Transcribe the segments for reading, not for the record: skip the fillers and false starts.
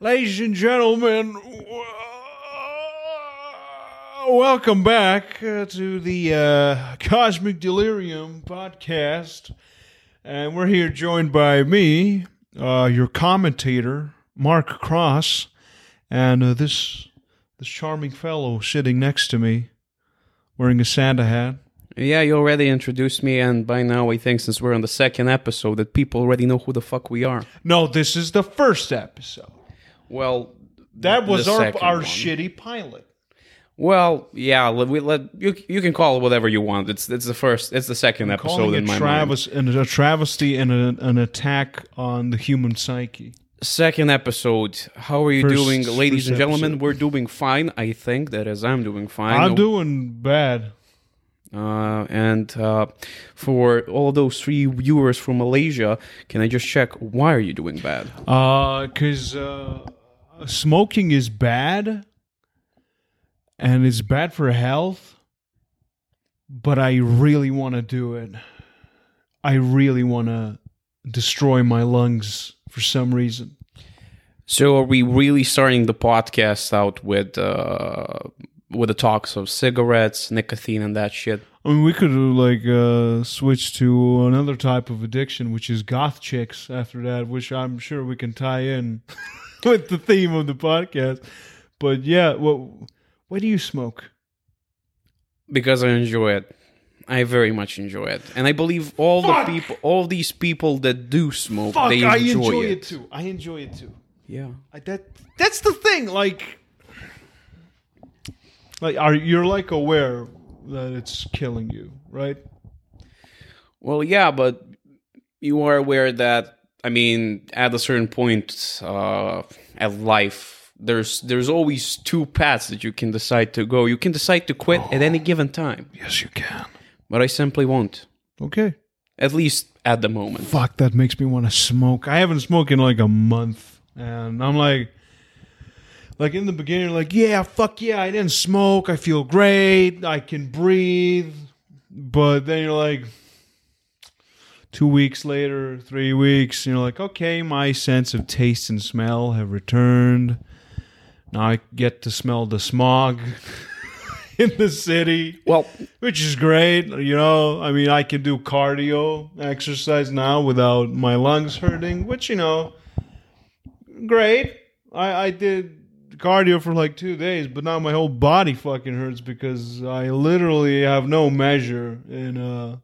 Ladies and gentlemen, welcome back to the Cosmic Delirium podcast. And we're here joined by me, your commentator, Mark Cross, and this charming fellow sitting next to me, wearing a Santa hat. Yeah, you already introduced me, and by now I think since we're on the second episode that people already know who the fuck we are. No, this is the first episode. Well, that was our one. shitty pilot. Well, yeah, you can call it whatever you want. It's the second episode in my mind. A travesty and an attack on the human psyche. Second episode. How are you doing, ladies and gentlemen? Episode. We're doing fine. I think that is, I'm doing fine. I'm doing bad. And for all those 3 viewers from Malaysia, can I just check, why are you doing bad? Because smoking is bad, and it's bad for health, but I really want to do it. I really want to destroy my lungs for some reason. So are we really starting the podcast out with the talks of cigarettes, nicotine, and that shit? I mean, we could switch to another type of addiction, which is goth chicks after that, which I'm sure we can tie in with the theme of the podcast. But yeah, why do you smoke? Because I enjoy it. I very much enjoy it. And I believe all these people that do smoke, they enjoy it. Too. I enjoy it too. Yeah. That's the thing. Like you're like aware that it's killing you, right? Well, yeah, but you are aware that, I mean, at a certain point at life, there's always 2 paths that you can decide to go. You can decide to quit at any given time. Yes, you can. But I simply won't. Okay. At least at the moment. Fuck, that makes me want to smoke. I haven't smoked in like a month, and I'm like in the beginning, like, yeah, fuck yeah, I didn't smoke. I feel great. I can breathe. But then you're like 2 weeks later, 3 weeks, you're like, okay, my sense of taste and smell have returned. Now I get to smell the smog in the city, well, which is great. You know, I mean, I can do cardio exercise now without my lungs hurting, which, you know, great. I did cardio for like 2 days, but now my whole body fucking hurts because I literally have no measure in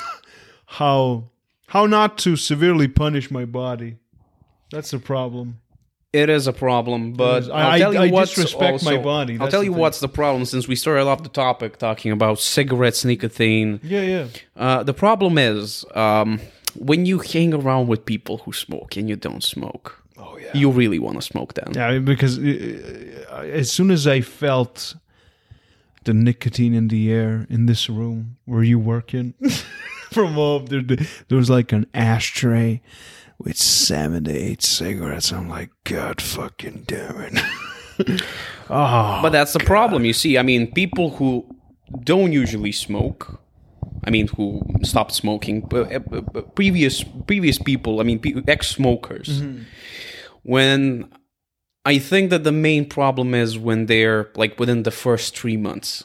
how not to severely punish my body. That's the problem. it is a problem, but I disrespect my body. I'll tell you what's the problem, since we started off the topic talking about cigarettes, nicotine. Yeah. The problem is when you hang around with people who smoke and you don't smoke. Oh, yeah. You really want to smoke then. Yeah, because as soon as I felt the nicotine in the air in this room where you work in, from home, there was like an ashtray with 7 to 8 cigarettes. I'm like, God fucking damn it. But that's the problem, you see. I mean, people who don't usually smoke, I mean, who stopped smoking, previous people, I mean, ex-smokers, when I think that the main problem is when they're like within the first 3 months.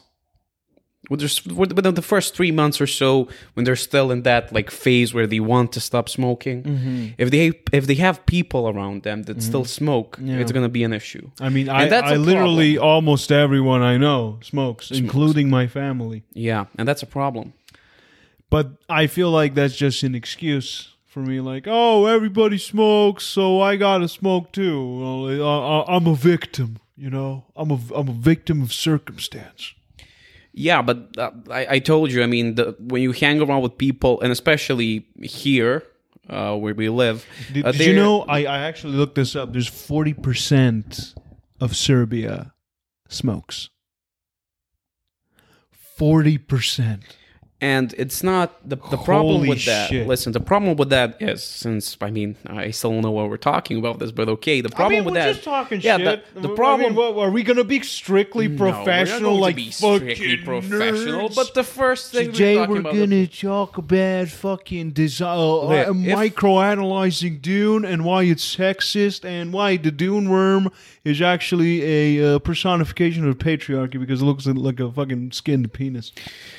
Within the first 3 months or so, when they're still in that like phase where they want to stop smoking, if they have people around them that still smoke, it's going to be an issue. I mean, I literally almost everyone I know smokes, including my family. Yeah, and that's a problem. But I feel like that's just an excuse for me, like, oh, everybody smokes, so I gotta smoke too. I'm a victim, you know. I'm a victim of circumstance. Yeah, but I told you, I mean, when you hang around with people, and especially here, where we live... Did you know, I actually looked this up, there's 40% of Serbia smokes. 40%. And it's not the problem Holy with that. shit. Listen, the problem with that is, since I still don't know why we're talking about this, but okay, the problem with we're that, just talking yeah, shit. the problem. Are we gonna be strictly professional, no, we're not going like to be strictly fucking professional. nerds? But the first thing Today we're talking we're about, gonna talk about fucking if- microanalyzing Dune and why it's sexist and why the Dune worm is actually a personification of patriarchy because it looks like a fucking skinned penis.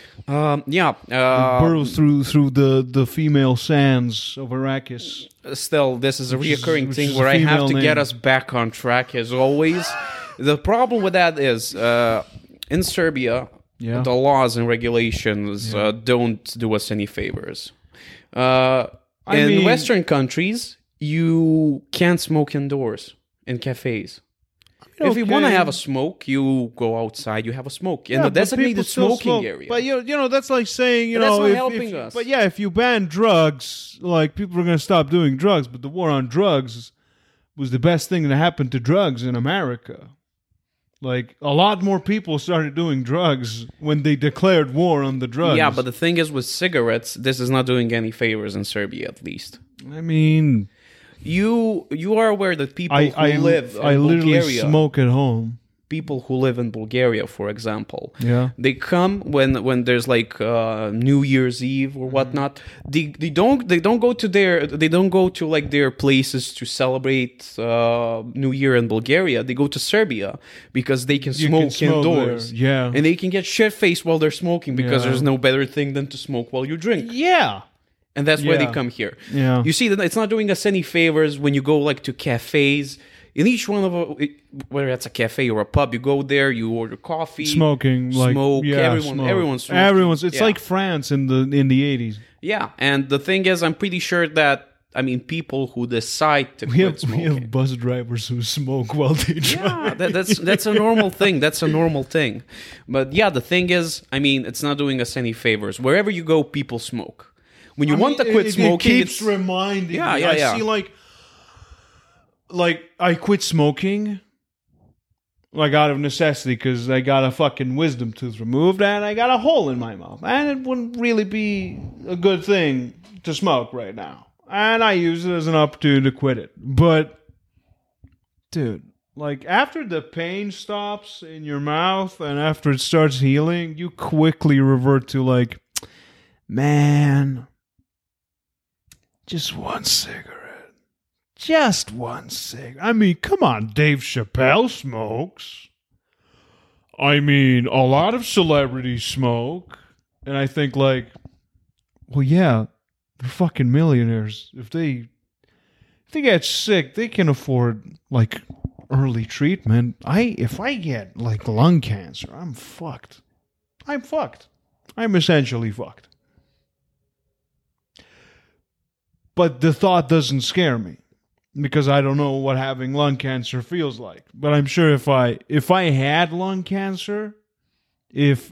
Burrows through the female sands of Arrakis. Still, this is a reoccurring which thing is a where I have female to get name. us back on track as always. The problem with that is in Serbia, Yeah. the laws and regulations don't do us any favors. In mean- Western countries, you can't smoke indoors in cafes. If you want to Okay. have a smoke, you go outside, you have a smoke in Yeah, the but designated people still smoking smoke. area. But you know that's like saying But that's know not if, helping if, us. But yeah, if you ban drugs, like people are going to stop doing drugs. But the war on drugs was the best thing that happened to drugs in America. Like a lot more people started doing drugs when they declared war on the drugs. Yeah, but the thing is with cigarettes, this is not doing any favors in Serbia, at least. I mean, You are aware that people I who live in I literally Bulgaria, smoke at home. people who live in Bulgaria, for example, Yeah. they come when there's like New Year's Eve or whatnot. They don't go to like their places to celebrate New Year in Bulgaria. They go to Serbia because they can You smoke can smoke indoors. there, yeah. And they can get shit faced while they're smoking because Yeah. there's no better thing than to smoke while you drink. Yeah. And that's why they Yeah. come here. Yeah. You see that it's not doing us any favors when you go like to cafes. In each one of whether that's a cafe or a pub, you go there, you order coffee, Smoking, like smoke. yeah, Everyone's smoking. everyone's. It's Yeah. like France in the 80s. Yeah, and the thing is, I'm pretty sure that people who decide to We quit have smoking. bus drivers who smoke while they drive. Yeah, that's a normal thing. That's a normal thing. But yeah, the thing is, it's not doing us any favors. Wherever you go, people smoke. When you want to quit smoking, it keeps it's, reminding Yeah, me. yeah, I yeah. see, like I quit smoking, like out of necessity, because I got a fucking wisdom tooth removed and I got a hole in my mouth, and it wouldn't really be a good thing to smoke right now. And I use it as an opportunity to quit it. But, dude, like after the pain stops in your mouth and after it starts healing, you quickly revert to like, man, just one cigarette. Just one cigarette. I mean, come on, Dave Chappelle smokes. I mean, a lot of celebrities smoke. And I think like, well, yeah, they're fucking millionaires. If they get sick, they can afford like early treatment. If I get like lung cancer, I'm fucked. I'm essentially fucked. But the thought doesn't scare me because I don't know what having lung cancer feels like. But I'm sure if I had lung cancer, if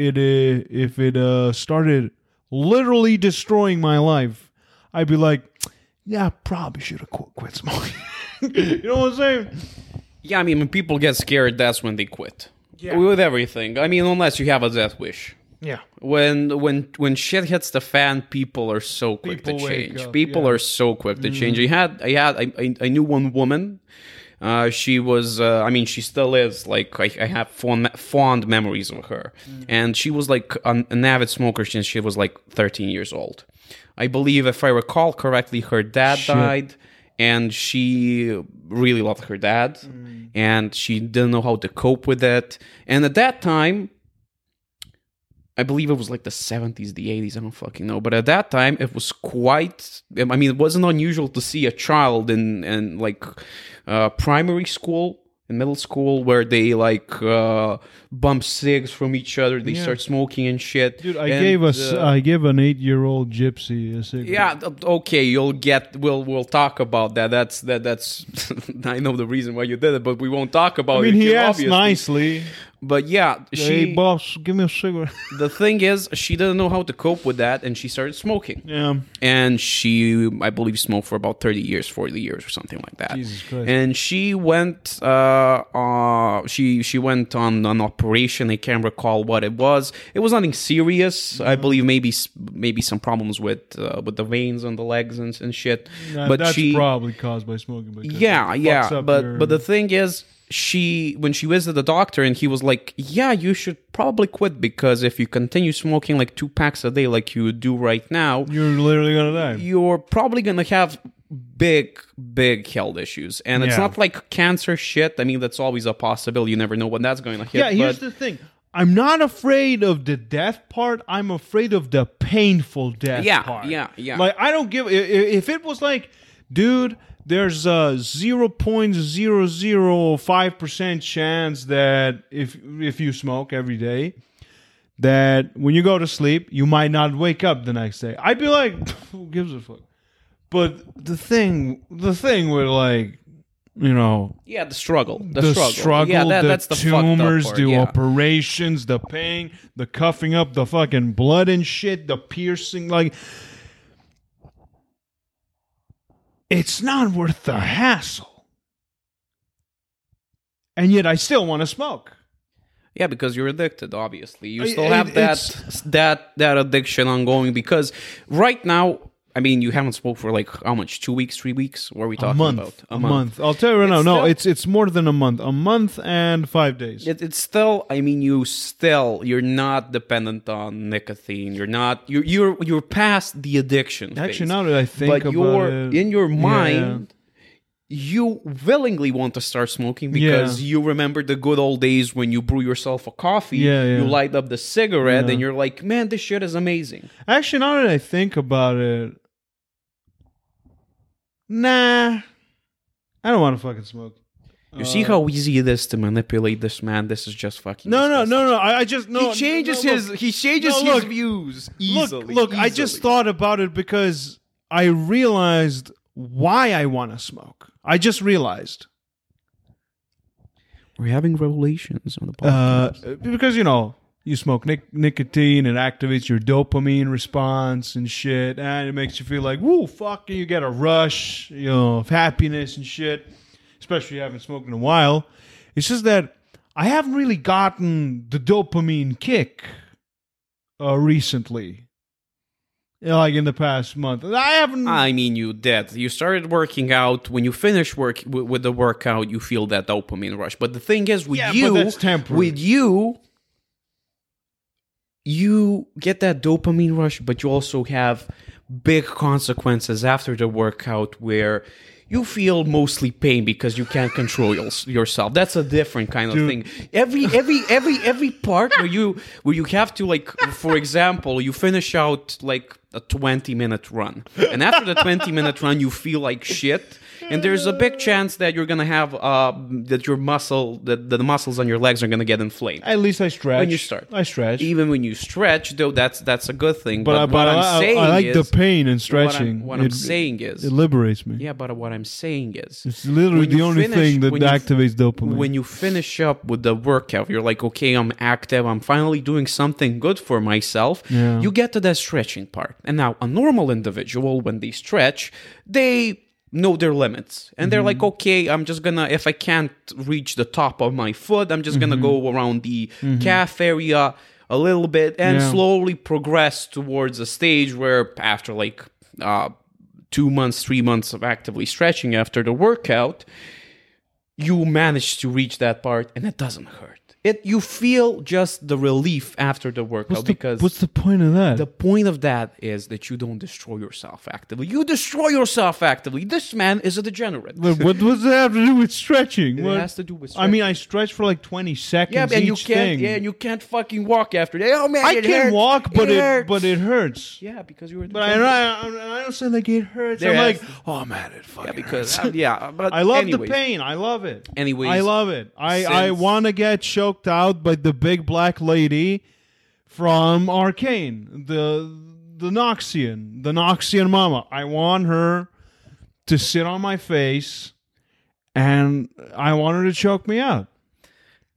it started literally destroying my life, I'd be like, yeah, I probably should have quit smoking. You know what I'm saying? yeah, when people get scared, that's when they quit. Yeah. With everything. Unless you have a death wish. Yeah. When shit hits the fan, people are so quick People to wake change. up, People yeah. are so quick to change. I knew one woman. She was. She still is. Like I have fond memories of her, and she was like an avid smoker since she was like 13 years old. I believe, if I recall correctly, her dad died, and she really loved her dad, and she didn't know how to cope with it. And at that time, I believe it was like the 70s, the 80s, I don't fucking know. But at that time, it was quite... it wasn't unusual to see a child in like primary school, in middle school, where they like bump cigs from each other. They start smoking and shit. Dude, I gave an 8-year-old gypsy a cigarette. Yeah, okay, we'll talk about that. That's I know the reason why you did it, but we won't talk about it. I mean, he here, asked obviously. nicely. But yeah, Hey, boss, give me a cigarette. the thing is, she didn't know how to cope with that, and she started smoking. Yeah. And she, I believe, smoked for about 30 years, 40 years, or something like that. Jesus Christ. And she went, she went on an operation. I can't recall what it was. It was nothing serious. I believe maybe some problems with the veins on the legs and shit. But that's she probably caused by smoking. Because yeah, it yeah. fucks up But your- the thing is, when she visited the doctor, and he was like, "Yeah, you should probably quit, because if you continue smoking like 2 packs a day, like you do right now, you're literally gonna die. you're probably gonna have big health issues." And it's Yeah. not like cancer shit. I mean, that's always a possibility. You never know when that's going to hit. Yeah, here's but the thing. I'm not afraid of the death part. I'm afraid of the painful death part. yeah. Like, I don't give... If it was like, dude, there's a 0.005% chance that if you smoke every day, that when you go to sleep, you might not wake up the next day. I'd be like, who gives a fuck? But the thing with, like, you know... Yeah, the struggle. The struggle, Yeah, the that's the fucked up tumors, part, the yeah. operations, the pain, the coughing up, the fucking blood and shit, the piercing, like... It's not worth the hassle. And yet I still want to smoke. Yeah, because you're addicted, obviously. You I- still it- have that addiction ongoing, because right now, I mean, you haven't smoked for like how much? 2 weeks, 3 weeks? What are we talking about? A month. I'll tell you right now. It's No, still- it's more than a month. A month and 5 days. It's still. I mean, you're not dependent on nicotine. You're past the addiction. Actually, phase. now that I think but about you're it, in your yeah. mind. You willingly want to start smoking because you remember the good old days when you brew yourself a coffee, you light up the cigarette, and you're like, man, this shit is amazing. Actually, now that I think about it, nah, I don't want to fucking smoke. You see how easy it is to manipulate this man? This is just fucking No. disgusting. I just no. He changes no, his look, his views easily. Look, I just thought about it because I realized why I want to smoke. I just realized. We're having revelations on the podcast. Because, you smoke nicotine, it activates your dopamine response and shit, and it makes you feel like, woo, fuck, you get a rush, of happiness and shit, especially if you haven't smoked in a while. It's just that I haven't really gotten the dopamine kick recently. Like in the past month. I haven't... I mean, you did. You started working out. When you finish with the workout, you feel that dopamine rush. But the thing is, with but that's temporary. With you get that dopamine rush, but you also have big consequences after the workout where you feel mostly pain because you can't control yourself. That's a different kind of thing. Every part where you have to, like, for example, you finish out like a 20-minute run, and after the 20-minute run, you feel like shit. And there's a big chance that you're gonna have that your the muscles on your legs are gonna get inflamed. At least I stretch. When you start. I stretch. Even when you stretch, though, that's a good thing. But But what I'm saying I like is, the pain in stretching. What I'm saying is, it liberates me. yeah. But what I'm saying is, It's literally when you the only thing that when you- activates dopamine. when you finish up with the workout, you're like, okay, I'm active. I'm finally doing something good for myself. Yeah. You get to that stretching part. And now a normal individual, when they stretch, they know their limits. And they're like, okay, I'm just gonna, if I can't reach the top of my foot, I'm just gonna go around the calf area a little bit and slowly progress towards a stage where after like 2 months, 3 months of actively stretching after the workout, you manage to reach that part and it doesn't hurt. You feel just the relief after the workout what's the point of that? the point of that is that you don't destroy yourself actively. You destroy yourself actively. This man is a degenerate. But what does that have to do with stretching? It has to do with I mean, I stretch for like 20 seconds yeah, and you each can't. thing. Yeah, and you can't fucking walk after that. Oh man, I it can hurts. walk, but hurts. it hurts. Yeah, because you were. But I don't say like it hurts. There I'm has- like, oh man, it fucking because hurts. but I love anyways, the pain. I love it. Anyways, I love it. I since- want to get choked out by the big black lady from Arcane, the Noxian mama. I want her to sit on my face, and I want her to choke me out.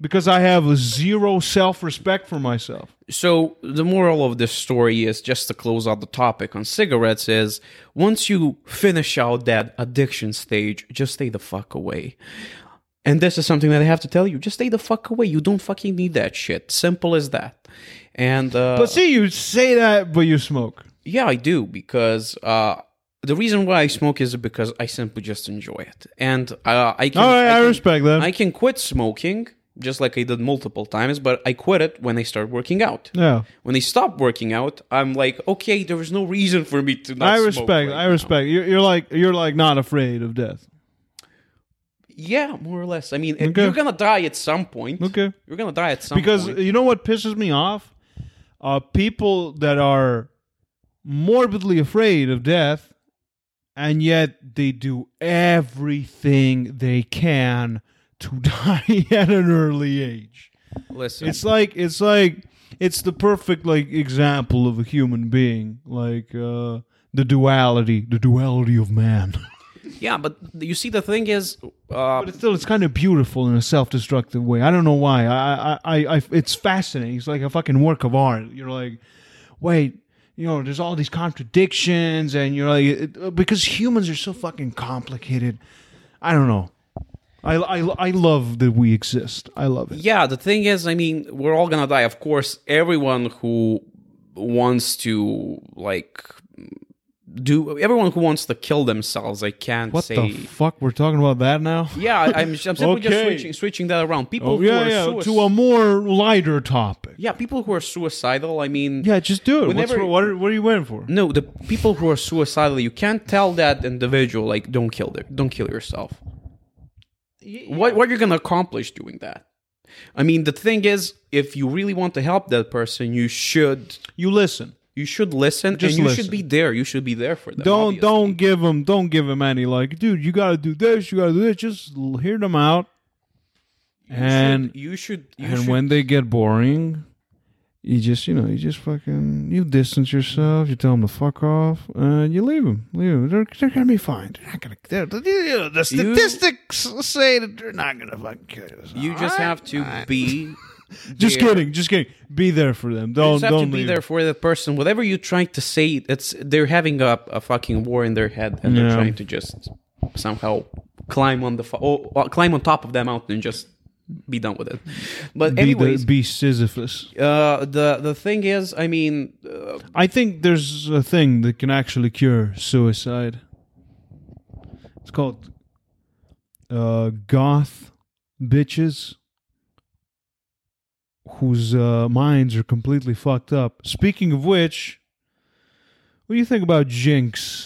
because I have a zero self-respect for myself. So the moral of this story is, just to close out the topic on cigarettes, is once you finish out that addiction stage, just stay the fuck away. And this is something that I have to tell you. Just stay the fuck away. You don't fucking need that shit. Simple as that. And But see, you say that, but you smoke. yeah, I do, because the reason why I smoke is because I simply just enjoy it. And I can, All right, I can- respect that. I can quit smoking, just like I did multiple times, but I quit it when I start working out. Yeah. When I stop working out, I'm like, okay, there is no reason for me to not I smoke respect. right I now. respect. You're like not afraid of death. Yeah, more or less. I mean, Okay. you're gonna die at some point. Okay. You're gonna die at some Because point. you know what pisses me off? People that are morbidly afraid of death, and yet they do everything they can to die at an early age. Listen, It's the perfect like example of a human being, like the duality of man. yeah, but you see, the thing is, But it's kind of beautiful in a self-destructive way. I don't know why. It's fascinating. It's like a fucking work of art. You're like, wait, there's all these contradictions, and you're like, because humans are so fucking complicated. I don't know. I love that we exist. I love it. yeah, the thing is, I mean, we're all gonna die. Of course, everyone who wants to everyone who wants to kill themselves, I can't What say. the fuck? We're talking about that now? Yeah, I'm simply Okay. just switching that around. People Oh who yeah, are yeah. To a more lighter topic. yeah, people who are suicidal. I mean, Yeah, just do it. Whenever- What are you waiting for? no, the people who are suicidal, you can't tell that individual like, don't kill yourself. What you're gonna accomplish doing that? I mean, the thing is, if you really want to help that person, you should You listen. listen, Just and you listen. should be there. You should be there for them. Don't obviously. don't give him any like, dude, you gotta do this, you gotta do this. Just hear them out, You should. when they get boring, you just fucking distance yourself. You tell them to fuck off, and you leave them. They're gonna be fine. They're not gonna. The statistics say that they're not gonna fucking kill you. You just have to be. Just there. kidding. Be there for them. You Don't just have to don't be leave. there for that person. Whatever you're trying to say, they're having a fucking war in their head, and they're Yeah. trying to just somehow climb on climb on top of that mountain and just be done with it. But anyways, Be Sisyphus. the thing is, I mean, I think there's a thing that can actually cure suicide. It's called goth bitches whose minds are completely fucked up. Speaking of which, what do you think about Jinx?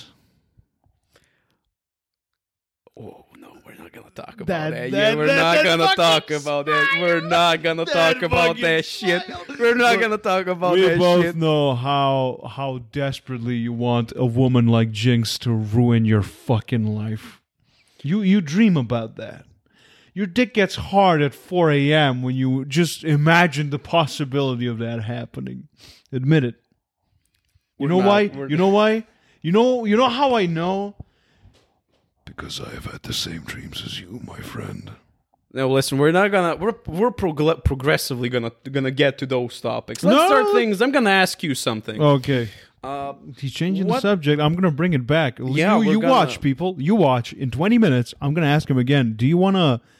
oh no, we're not gonna talk about That- that. that- We're that- not that gonna talk fucking about that. We're not gonna talk about fucking that shit. smile. We're not Look, gonna talk about We that both shit. know how desperately you want a woman like Jinx to ruin your fucking life. You dream about that. Your dick gets hard at 4 a.m. when you just imagine the possibility of that happening. Admit it. You know why? You know why? You know how I know? Because I have had the same dreams as you, my friend. No, listen, we're not gonna. We're progressively gonna get to those topics. Let's No. start things. I'm gonna ask you something. Okay. Uh, He's changing What- the subject. I'm going to bring it back. Yeah, you we're gonna- watch, people. You watch. In 20 minutes, I'm going to ask him again. Do you want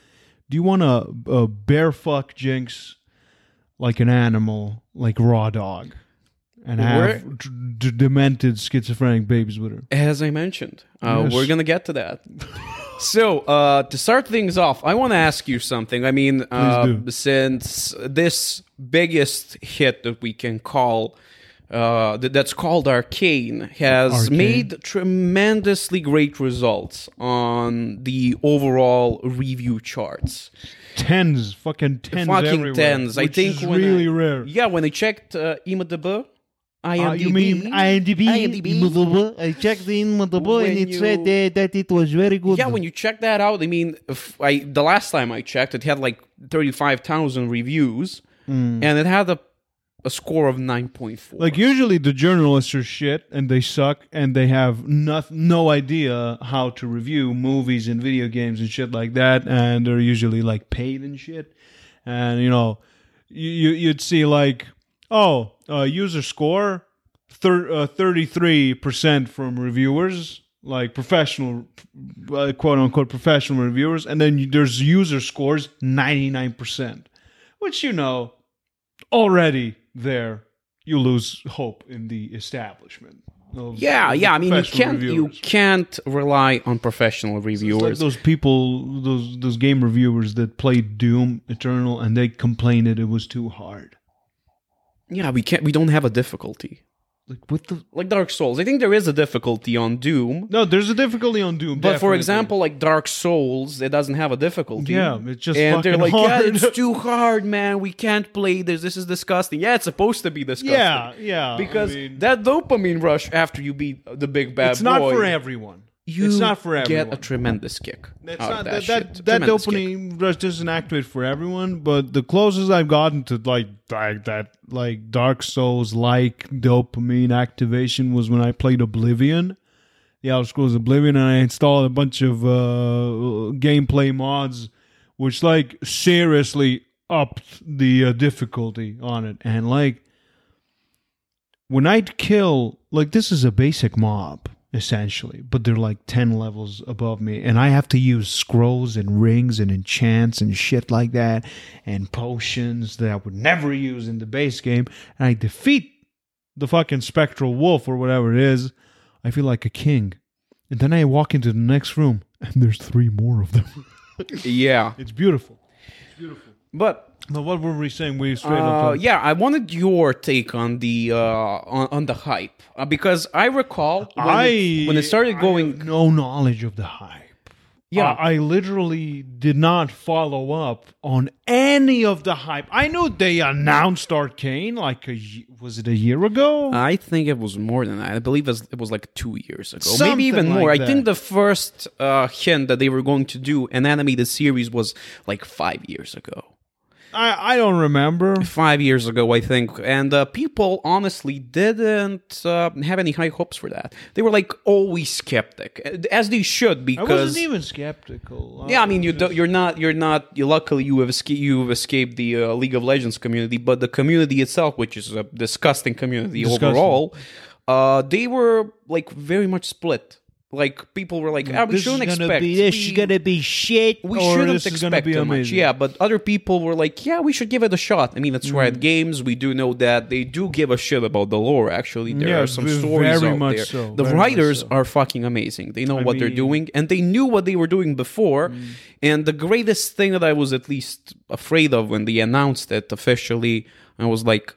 to bear fuck Jinx like an animal, like Raw Dog, and have demented schizophrenic babies with her? as I mentioned, Yes. we're gonna get to that. So, to start things off, I want to ask you something. I mean, do. since this biggest hit that we can call, that's called Arcane, has Arcane. made tremendously great results on the overall review charts. Fucking tens everywhere. tens. I which think is when really rare. Yeah, when I checked IMDb, You mean IMDb? I checked the IMDb When and it you- said that it was very good. yeah, when you check that out, I mean, the last time I checked, it had like 35,000 reviews, and it had a score of 9.4. Like usually the journalists are shit and they suck and they have no idea how to review movies and video games and shit like that, and they're usually like paid and shit. and you'd see like, user score 33% from reviewers, like professional, quote unquote professional reviewers, and then there's user scores 99%, which already there you lose hope in the establishment. Yeah. I mean, you can't rely on professional reviewers. It's like those people, those game reviewers that played Doom Eternal, and they complained that it was too hard. Yeah, we don't have a difficulty. Like Dark Souls. I think there is a difficulty on Doom. No, there's a difficulty on Doom. But for example, like Dark Souls, it doesn't have a difficulty. Yeah, it's just and fucking they're like, hard. yeah, it's too hard, man. We can't play this. This is disgusting. Yeah, it's supposed to be disgusting. Yeah. Because that dopamine rush after you beat the big bad it's not for everyone. It's not for everyone. Get a tremendous kick. It's out not of that shit. that Tremendous dopamine rush doesn't activate for everyone, but the closest I've gotten to like Dark Souls like dopamine activation was when I played Oblivion, the Elder Scrolls Oblivion, and I installed a bunch of gameplay mods, which like seriously upped the difficulty on it. And like when I'd kill, like, this is a basic mob essentially, but they're like 10 levels above me, and I have to use scrolls and rings and enchants and shit like that, and potions that I would never use in the base game, and I defeat the fucking spectral wolf or whatever it is. I feel like a king, and then I walk into the next room and there's 3 more of them. Yeah, it's beautiful. But what were we saying? We straight up. Yeah, I wanted your take on the on the hype, because I recall when it started going. I have no knowledge of the hype. Yeah, I literally did not follow up on any of the hype. I knew they announced Arcane was it a year ago? I think it was more than that. I believe it was like 2 years ago, Something maybe even more. like I think the first hint that they were going to do an animated series was like 5 years ago. I don't remember. 5 years ago, I think. And people honestly didn't have any high hopes for that. They were like always skeptic, as they should, because I wasn't even skeptical. Yeah, I mean, you're not. Luckily, you have escaped the League of Legends community, but the community itself, which is a disgusting community overall, they were like very much split. Like, people were like, we shouldn't expect. This is gonna be shit. We shouldn't expect too much. Yeah, but other people were like, yeah, we should give it a shot. I mean, it's Riot Games. We do know that they do give a shit about the lore, actually. There are some stories very out much there. So, the writers are fucking amazing. They know what they're doing, and they knew what they were doing before. And the greatest thing that I was at least afraid of when they announced it officially, I was like,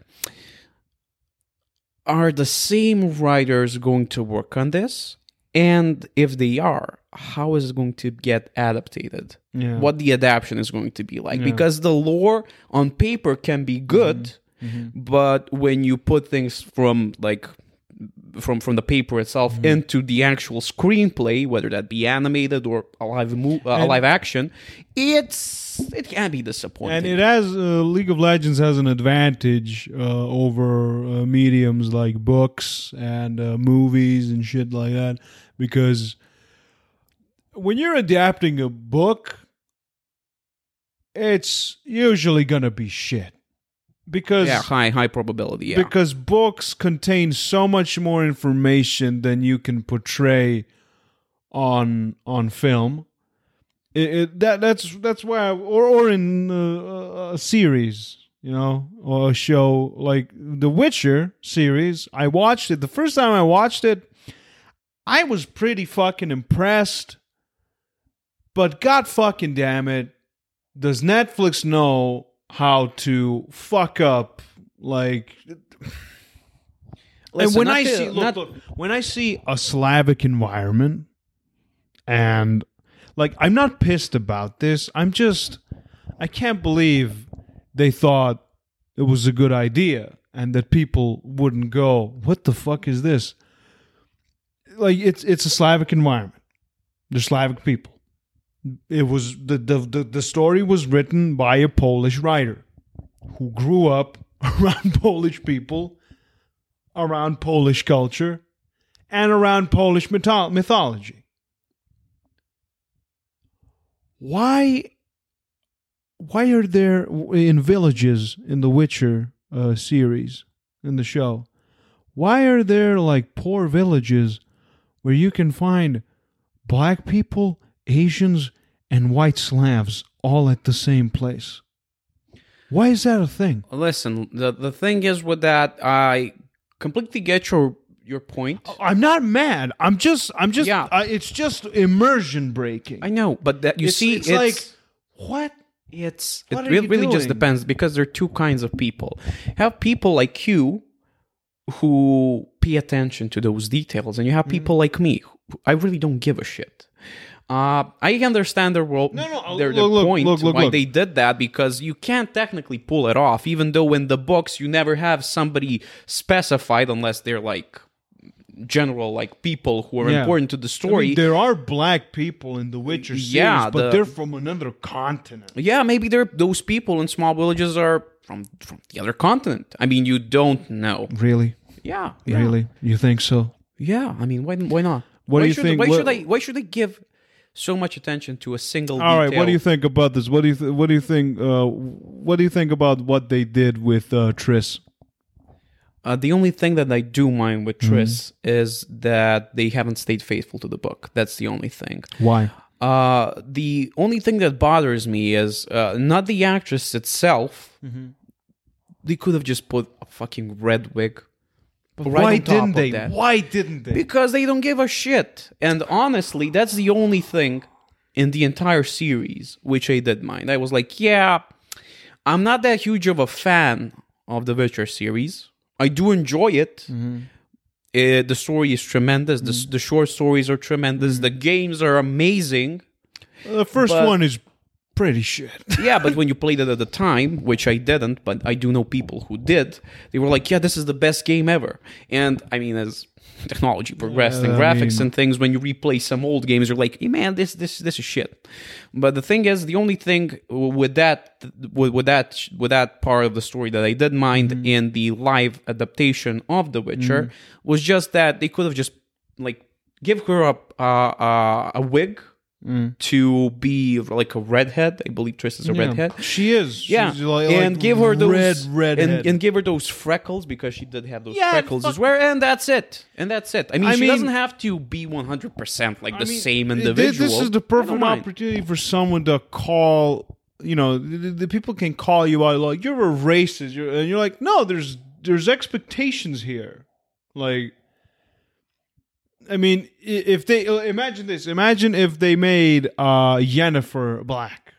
are the same writers going to work on this? And if they are, how is it going to get adapted? Yeah. What the adaptation is going to be like? Because the lore on paper can be good, but when you put things from the paper itself into the actual screenplay, whether that be animated or a live action, it can be disappointing. And it has League of Legends has an advantage over mediums like books and movies and shit like that, because when you're adapting a book, it's usually gonna be shit. Because high probability. Yeah, because books contain so much more information than you can portray on film. That's why, or in a series, or a show like The Witcher series. I watched it the first time I watched it. I was pretty fucking impressed, but god fucking damn it, does Netflix know how to fuck up, like. Listen, and when I see when I see a Slavic environment, and like, I'm not pissed about this, I can't believe they thought it was a good idea and that people wouldn't go, what the fuck is this? Like, it's a Slavic environment. They're Slavic people. It was the story was written by a Polish writer who grew up around Polish people, around Polish culture, and around Polish mythology. Why why are there in villages in the Witcher series in the show? Why are there like poor villages where you can find black people, Asians, and white Slavs all at the same place? Why is that a thing? Listen, the thing is with that, I completely get your point. I'm not mad. I'm just. Yeah. It's just immersion breaking. I know, but that it's like what? It What are really, you really just doing? depends, because there are two kinds of people. Have people like you who pay attention to those details, and you have people like me who I really don't give a shit. I understand their No, point look, why look. they did that, because you can't technically pull it off, even though in the books you never have somebody specified unless they're like general like people who are Yeah. important to the I story. mean, there are black people in the Witcher series, Yeah, but they're from another continent. Yeah, maybe those people in small villages are from the other continent. I mean, you don't know. Really? Yeah, Really? You think so? Yeah. I mean, why not? What do Why you should- think- Why should they give so much attention to a single? All right. detail? What do you think about this? What do you think? What do you think about what they did with Triss? The only thing that I do mind with Mm-hmm. Triss is that they haven't stayed faithful to the book. That's the only thing. Why? The only thing that bothers me is not the actress itself. Mm-hmm. They could have just put a fucking red wig. right Why on top didn't of they? that. Why didn't they? Because they don't give a shit. And honestly, that's the only thing in the entire series which I did mind. I was like, yeah, I'm not that huge of a fan of the Witcher series. I do enjoy it. The story is tremendous. The short stories are tremendous. The games are amazing. The first But- one is pretty shit. Yeah, but when you played it at the time, which I didn't, but I do know people who did, they were like, yeah, this is the best game ever. And I mean, as technology progressed and I graphics mean- and things, when you replay some old games, you're like, hey, man, this is shit. But the thing is, the only thing with that part of the story that I did mind in the live adaptation of The Witcher was just that they could have just like give her a wig. To be like a redhead. I believe Triss is a redhead. She is. Yeah, She's like and give her those redhead. and give her those freckles, because she did have those Yeah, freckles fuck- as well. And that's it. I mean, I she mean- doesn't have to be 100% like the same This individual. is the I don't perfect mind. opportunity for someone to call. You know, the people can call you out like you're a racist, and you're like, no, there's expectations here. Like, I mean, if they imagine this, imagine if they made Yennefer black.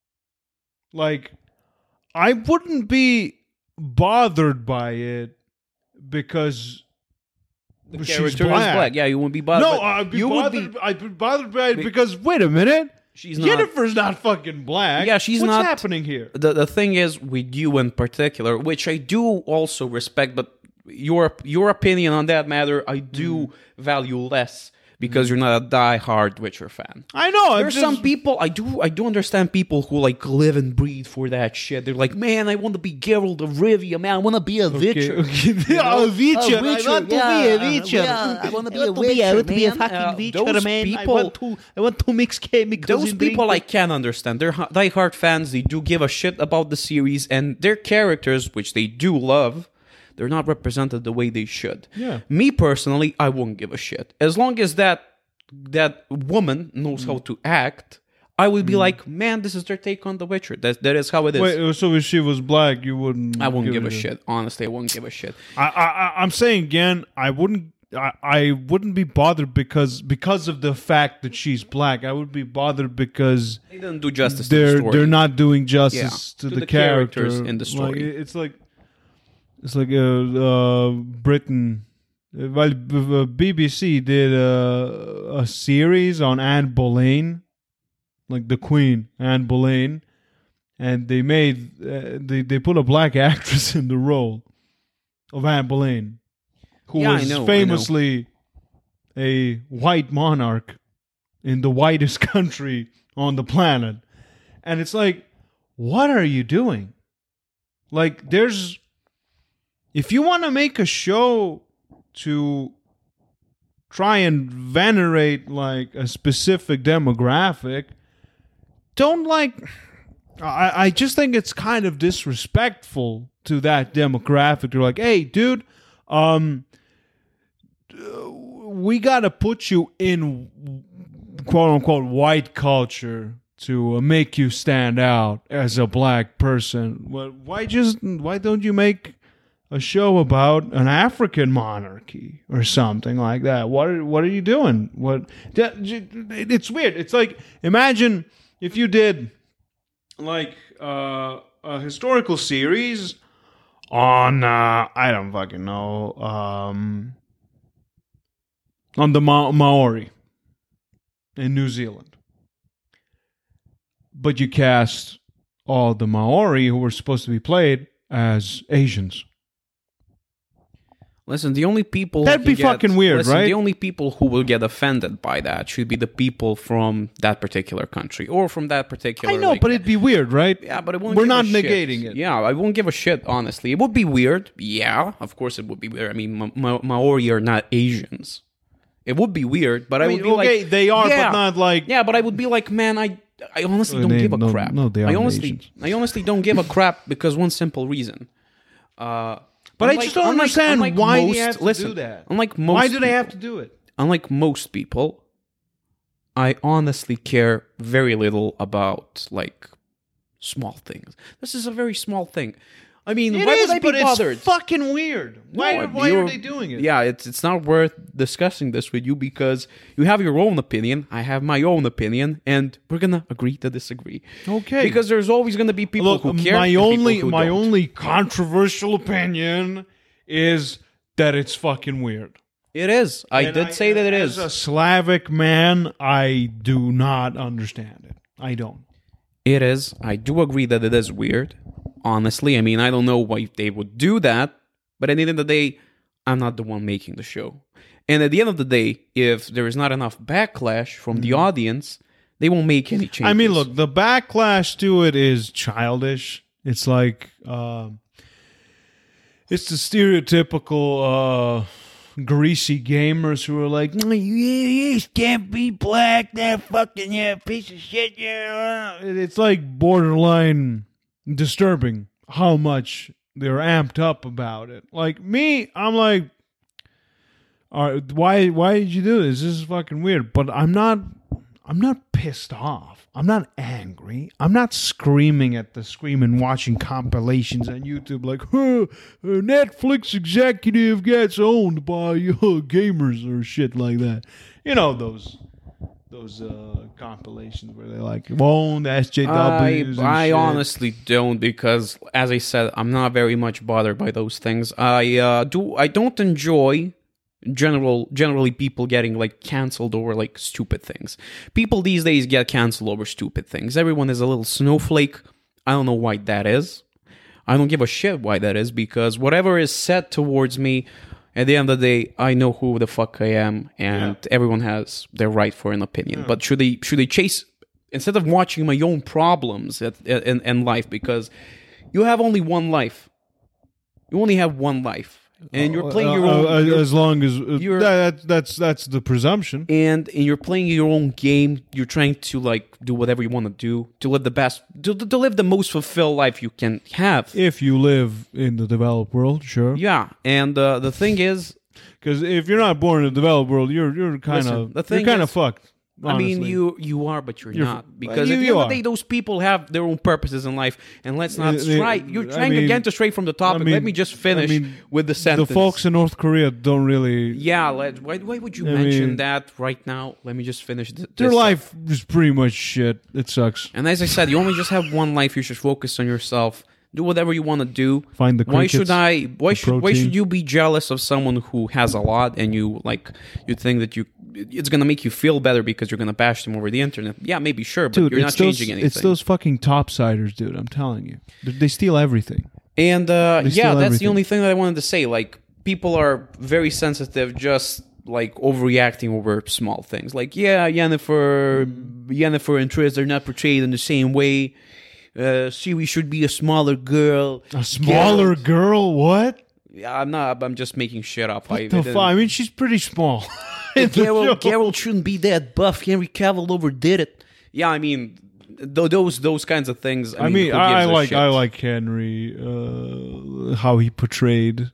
Like, I wouldn't be bothered by it because The she's character is black. black. Yeah, you wouldn't be bothered. No, but I'd be you bothered. would be. I'd be bothered by it because wait a minute, She's not. Yennefer's not fucking black. Yeah, she's What's not- happening here? The thing is with you in particular, which I do also respect, but your opinion on that matter, I do value less because you're not a die-hard Witcher fan. I know. There's some people I do understand people who like live and breathe for that shit. They're like, man, I want to be Geralt of Rivia, man. I want to be a Witcher. A Witcher. I want to be a Witcher. Yeah, I want to be a Witcher. I want to be a man. fucking Witcher, those man. people- I want to mix chemicals. Those and drink people the- I can understand. They're die-hard fans. They do give a shit about the series, and their characters, which they do love, they're not represented the way they should. Yeah. Me personally, I won't give a shit. As long as that woman knows how to act, I would be like, man, this is their take on The Witcher. That is how it is. Wait, so if she was black, you wouldn't? I wouldn't give a it shit. Honestly, I wouldn't give a shit. I'm saying again, I wouldn't. I wouldn't be bothered because of the fact that she's black. I would be bothered because They didn't do justice to the story. they're not doing justice Yeah, to the character characters in the story. Like, it's like Britain. Well, BBC did a series on Anne Boleyn, like the Queen, Anne Boleyn, and they made they put a black actress in the role of Anne Boleyn, who Yeah, I was know. famously a white monarch in the whitest country on the planet. And it's like, what are you doing? Like, if you want to make a show to try and venerate like a specific demographic, don't I just think it's kind of disrespectful to that demographic. They're like, hey, dude, we got to put you in quote unquote white culture to make you stand out as a black person. Why don't you make a show about an African monarchy or something like that? What are you doing? It's weird. It's like, imagine if you did like a historical series on I don't fucking know, on the Maori in New Zealand, but you cast all the Maori who were supposed to be played as Asians. Listen, the only people That'd be fucking weird, right? The only people who will get offended by that should be the people from that particular country or from that particular. I know, but it'd be weird, right? Yeah, but it won't. We're not negating it. Yeah, I won't give a shit. Honestly, it would be weird. Yeah, of course it would be weird. I mean, Maori are not Asians. It would be weird, but I would be like, they are, but not like. Yeah, but I would be like, man, I honestly don't give a crap. No, they are Asians. I honestly don't give a crap because one simple reason. But I just don't understand why they have to do that. Why do they have to do it? Unlike most people, I honestly care very little about like small things. This is a very small thing. I mean, why would I be bothered? It's fucking weird. Why are they doing it? Yeah, it's not worth discussing this with you because you have your own opinion, I have my own opinion, and we're gonna agree to disagree. Okay. Because there's always gonna be people who care. My only controversial opinion is that it's fucking weird. It is. I did say that it is. As a Slavic man, I do not understand it. I don't. It is. I do agree that it is weird. Honestly, I mean, I don't know why they would do that, but at the end of the day, I'm not the one making the show. And at the end of the day, if there is not enough backlash from the audience, they won't make any changes. I mean, look, the backlash to it is childish. It's like, it's the stereotypical greasy gamers who are like, you can't be black, that fucking piece of shit. It's like borderline disturbing how much they're amped up about it. Like me, I'm like, all right, why did you do this? This is fucking weird. But I'm not pissed off. I'm not angry. I'm not screaming at the screen and watching compilations on YouTube like, Netflix executive gets owned by gamers or shit like that. You know those compilations where they like own SJWs. I honestly don't, because as I said, I'm not very much bothered by those things. I don't enjoy generally people getting like canceled over like stupid things. People these days get canceled over stupid things. Everyone is a little snowflake. I don't know why that is. I don't give a shit why that is, because whatever is said towards me, at the end of the day, I know who the fuck I am, and everyone has their right for an opinion. Yeah. But should they chase, instead of watching my own problems in life, because you have only one life. You only have one life. And you're playing your own... as long as... that's the presumption. And you're playing your own game. You're trying to like do whatever you want to do, to live the best... To live the most fulfilled life you can have. If you live in the developed world, sure. Yeah, and the thing is... Because if you're not born in the developed world, you're kind of fucked. Honestly. I mean, you are, but you're not. Because at the end of the day, those people have their own purposes in life. And let's not stray. You're trying again to stray from the topic. Let me just finish with the sentence. The folks in North Korea don't really... Yeah, why would you mention that right now? Let me just finish this. Their life is pretty much shit. It sucks. And as I said, you only just have one life. You should focus on yourself. Do whatever you want to do. Find the crickets, why should you be jealous of someone who has a lot and you think that it's going to make you feel better because you're going to bash them over the internet? Yeah, maybe, sure, but you're not changing anything. It's those fucking topsiders, dude. I'm telling you. They steal everything. And that's the only thing that I wanted to say. Like, people are very sensitive, just like overreacting over small things. Like, yeah, Yennefer and Triss are not portrayed in the same way. We should be a smaller girl. A smaller girl? What? Yeah, I'm just making shit up. I mean, she's pretty small. Geralt shouldn't be that buff. Henry Cavill overdid it. Yeah, I mean, those kinds of things. I mean, who gives I a like shit? I like Henry, how he portrayed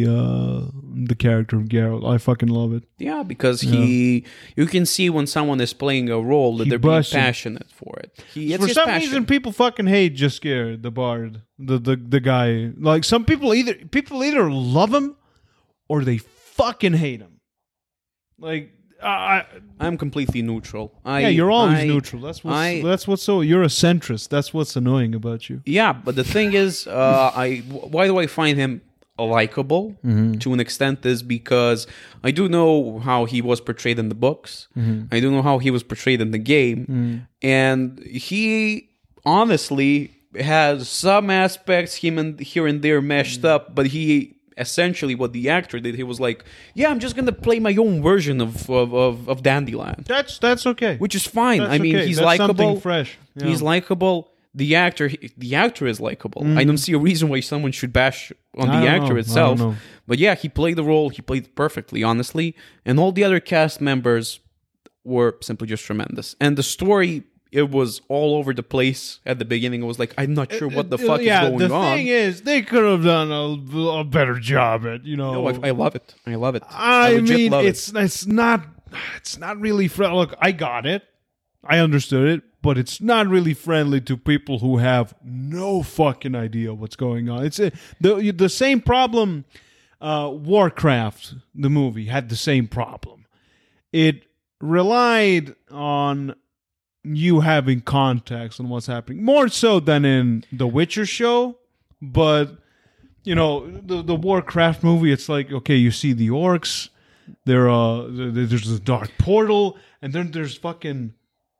the character of Geralt. I fucking love it. Yeah, because you can see when someone is playing a role that He they're being busts it. passionate for it. It's For his some passion. reason, people fucking hate Jaskier, the bard, the guy. Like some people either love him or they fucking hate him. Like I'm completely neutral. you're always neutral. That's what's so you're a centrist. That's what's annoying about you. Yeah, but the thing is, why do I find him likable to an extent is because I do know how he was portrayed in the books. I do know how he was portrayed in the game. And he honestly has some aspects here and there meshed up, but he essentially what the actor did, he was like, yeah, I'm just gonna play my own version of Dandelion. That's okay. Which is fine. That's I mean, okay. he's That's likable. something fresh. Yeah. He's likable. The actor is likable. I don't see a reason why someone should bash on I the don't actor know. itself. I don't know. But yeah, he played the role. He played it perfectly, honestly. And all the other cast members were simply just tremendous. And the story, it was all over the place at the beginning. It was like, I'm not sure what the fuck is going the on. thing is, they could have done a better job at No, I love it. I love it. I legit mean, love it's not really look, I got it, I understood it, but it's not really friendly to people who have no fucking idea what's going on. It's the same problem. Warcraft, the movie, had the same problem. It relied on you having context on what's happening more so than in the Witcher show, but the Warcraft movie, it's like, okay, you see the orcs, there's a dark portal, and then there's fucking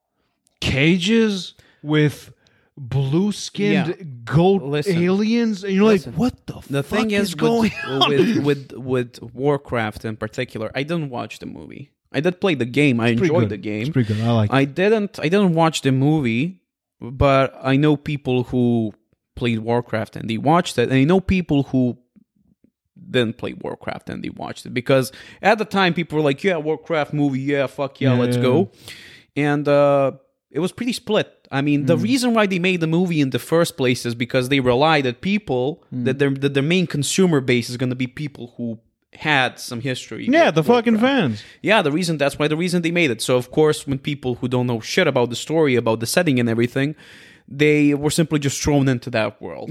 cages with blue-skinned goat aliens, and you're like, what the fuck thing is going on? with Warcraft in particular, I didn't watch the movie. I did play the game. I enjoyed the game. It's pretty good. I like it. I didn't watch the movie, but I know people who played Warcraft and they watched it, and I know people who didn't play Warcraft and they watched it, because at the time people were like, yeah, Warcraft movie, yeah, fuck yeah, let's go. And it was pretty split. I mean, the reason why they made the movie in the first place is because they relied that people, that their main consumer base is going to be people who had some history. Yeah, with the fucking Warcraft. fans. Yeah, that's why the reason they made it. So of course, when people who don't know shit about the story, about the setting and everything, they were simply just thrown into that world.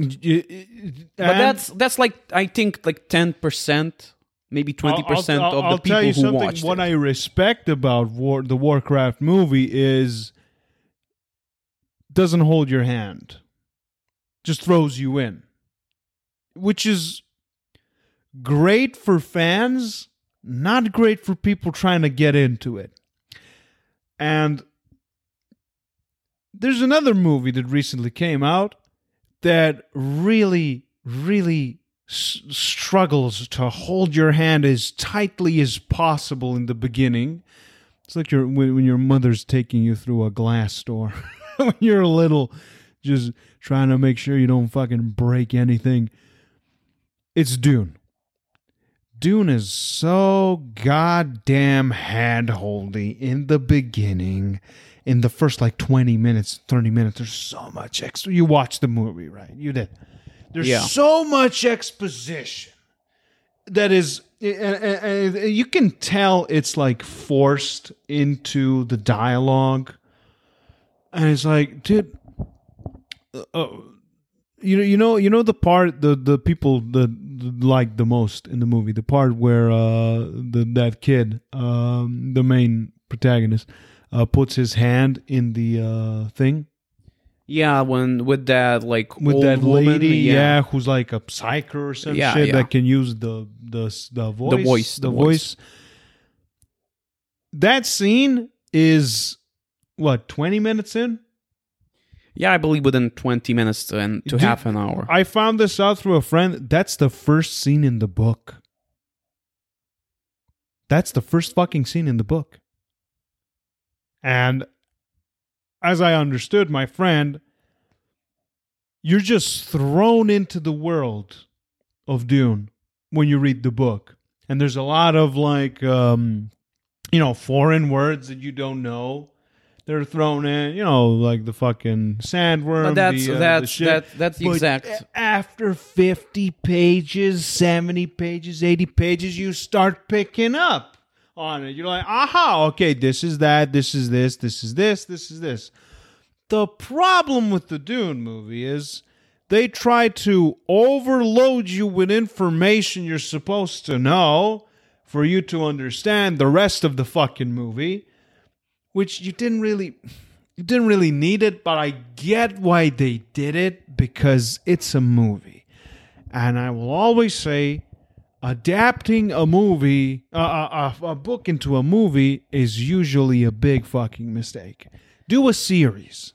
But that's like, I think like 10%, maybe 20% of the people who watched what it. I respect about the Warcraft movie is doesn't hold your hand, just throws you in, which is great for fans, not great for people trying to get into it. And there's another movie that recently came out that really, really struggles to hold your hand as tightly as possible in the beginning. It's like when your mother's taking you through a glass store when you're little, just trying to make sure you don't fucking break anything. It's Dune. Dune is so goddamn hand-holdy in the beginning. In the first like 20 minutes, 30 minutes, there's so much extra. You watched the movie, right? You did. There's so much exposition that is, and you can tell it's like forced into the dialogue. And it's like, dude, you know the part the people that like the most in the movie, the part where that kid, the main protagonist, puts his hand in the thing. Yeah, with that like with old that lady, woman, who's like a psyker or some Yeah, shit yeah. that can use the voice. The voice. That scene is what, 20 minutes in? Yeah, I believe within 20 minutes to half an hour. I found this out through a friend. That's the first scene in the book. That's the first fucking scene in the book. And as I understood, my friend, you're just thrown into the world of Dune when you read the book. And there's a lot of like, foreign words that you don't know. they're thrown in, like the fucking sandworm. But the shit. that's the But exact. after 50 pages, 70 pages, 80 pages, you start picking up on it. You're like, aha, okay, this is that, this is this, this is this, this is this. The problem with the Dune movie is they try to overload you with information you're supposed to know for you to understand the rest of the fucking movie, which you didn't really need it, but I get why they did it because it's a movie. And I will always say adapting a movie, a book into a movie is usually a big fucking mistake. Do a series.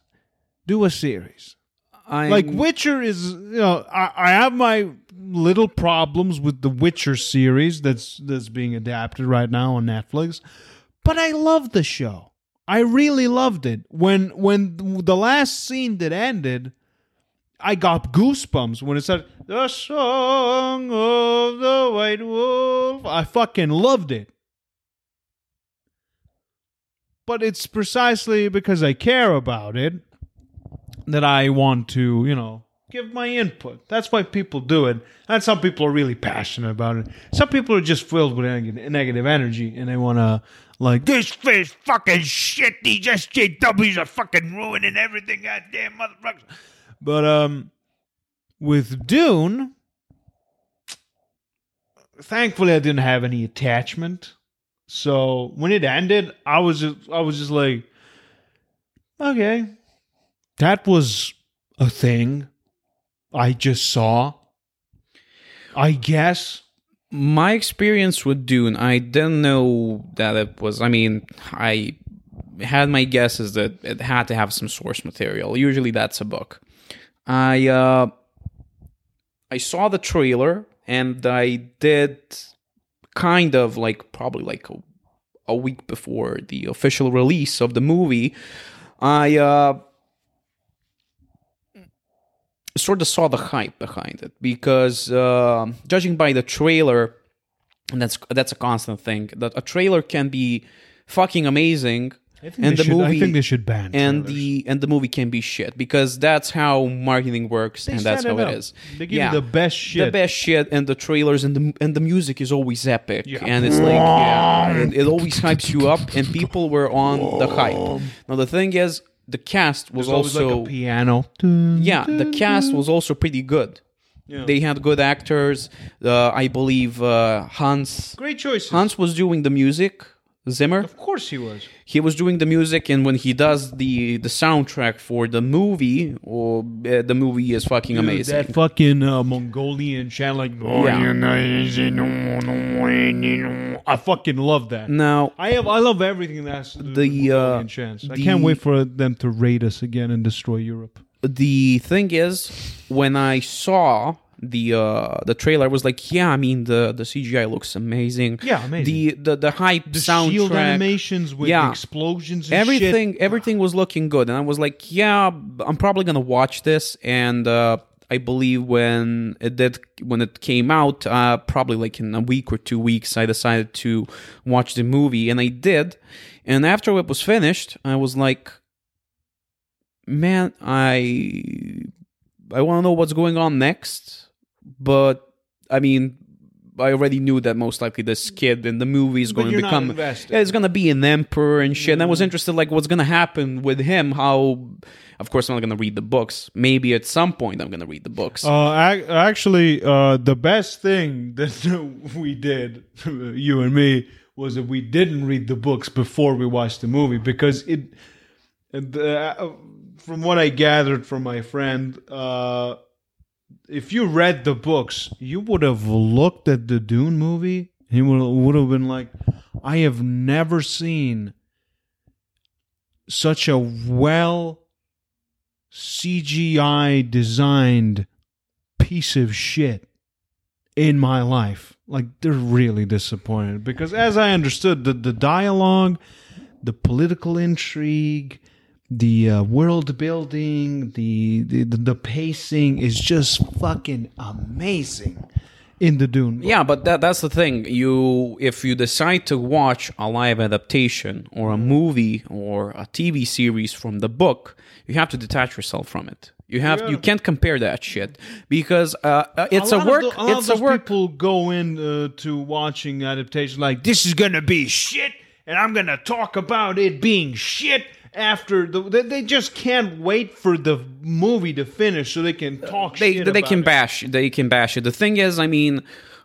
Like Witcher is, I have my little problems with the Witcher series that's being adapted right now on Netflix, but I love the show. I really loved it. When the last scene that ended, I got goosebumps when it said the song of the white wolf. I fucking loved it. But it's precisely because I care about it that I want to, give my input. That's why people do it. And some people are really passionate about it. Some people are just filled with negative energy and they want to, like, this fish fucking shit. These SJWs are fucking ruining everything. Goddamn motherfuckers. But with Dune, thankfully I didn't have any attachment. So when it ended, I was just like, okay, that was a thing I just saw, I guess. My experience with Dune, I didn't know that it was. I mean, I had my guesses that it had to have some source material. Usually, that's a book. I saw the trailer and I did kind of probably a week before the official release of the movie. I sort of saw the hype behind it because judging by the trailer, and that's a constant thing, that a trailer can be fucking amazing, I think they should ban and trailers. the movie can be shit because that's how marketing works and that's how it is. They give you the best shit, and the trailers and the music is always epic and it's it always hypes you up and people were on the hype. Now the thing is, the cast was also like a piano. The cast was also pretty good. Yeah. They had good actors. I believe Hans. Great choices. Hans was doing the music. Zimmer. Of course he was. He was doing the music, and when he does the soundtrack for the movie, the movie is fucking amazing. That fucking Mongolian chant, like, I fucking love that. Now I love everything that's the Mongolian chants. I can't wait for them to raid us again and destroy Europe. The thing is, when I saw the trailer, I was like, yeah, I mean the CGI looks amazing. Yeah, amazing. The hype, the soundtrack, shield animations with the explosions and everything was looking good, and I was like, yeah, I'm probably gonna watch this. And I believe when it came out, probably like in a week or 2 weeks, I decided to watch the movie, and I did. And after it was finished, I was like, man, I want to know what's going on next. But I mean, I already knew that most likely this kid in the movie is going to become, it's going to be an emperor and shit. And I was interested, like, what's going to happen with him? How, of course, I'm not going to read the books. Maybe at some point I'm going to read the books. Actually, the best thing that we did, you and me, was that we didn't read the books before we watched the movie because from what I gathered from my friend, if you read the books, you would have looked at the Dune movie. He would have been like, I have never seen such a well CGI designed piece of shit in my life. Like, they're really disappointed because, as I understood, the dialogue, the political intrigue, the world building, the pacing is just fucking amazing. in the Dune book. Yeah, but that's the thing. If you decide to watch a live adaptation or a movie or a TV series from the book, you have to detach yourself from it. You can't compare that shit because it's a work. It's a work. People go in to watching adaptation like this is gonna be shit, and I'm gonna talk about it being shit. After they just can't wait for the movie to finish so they can talk shit about can it. bash. They can bash it. The thing is, I mean,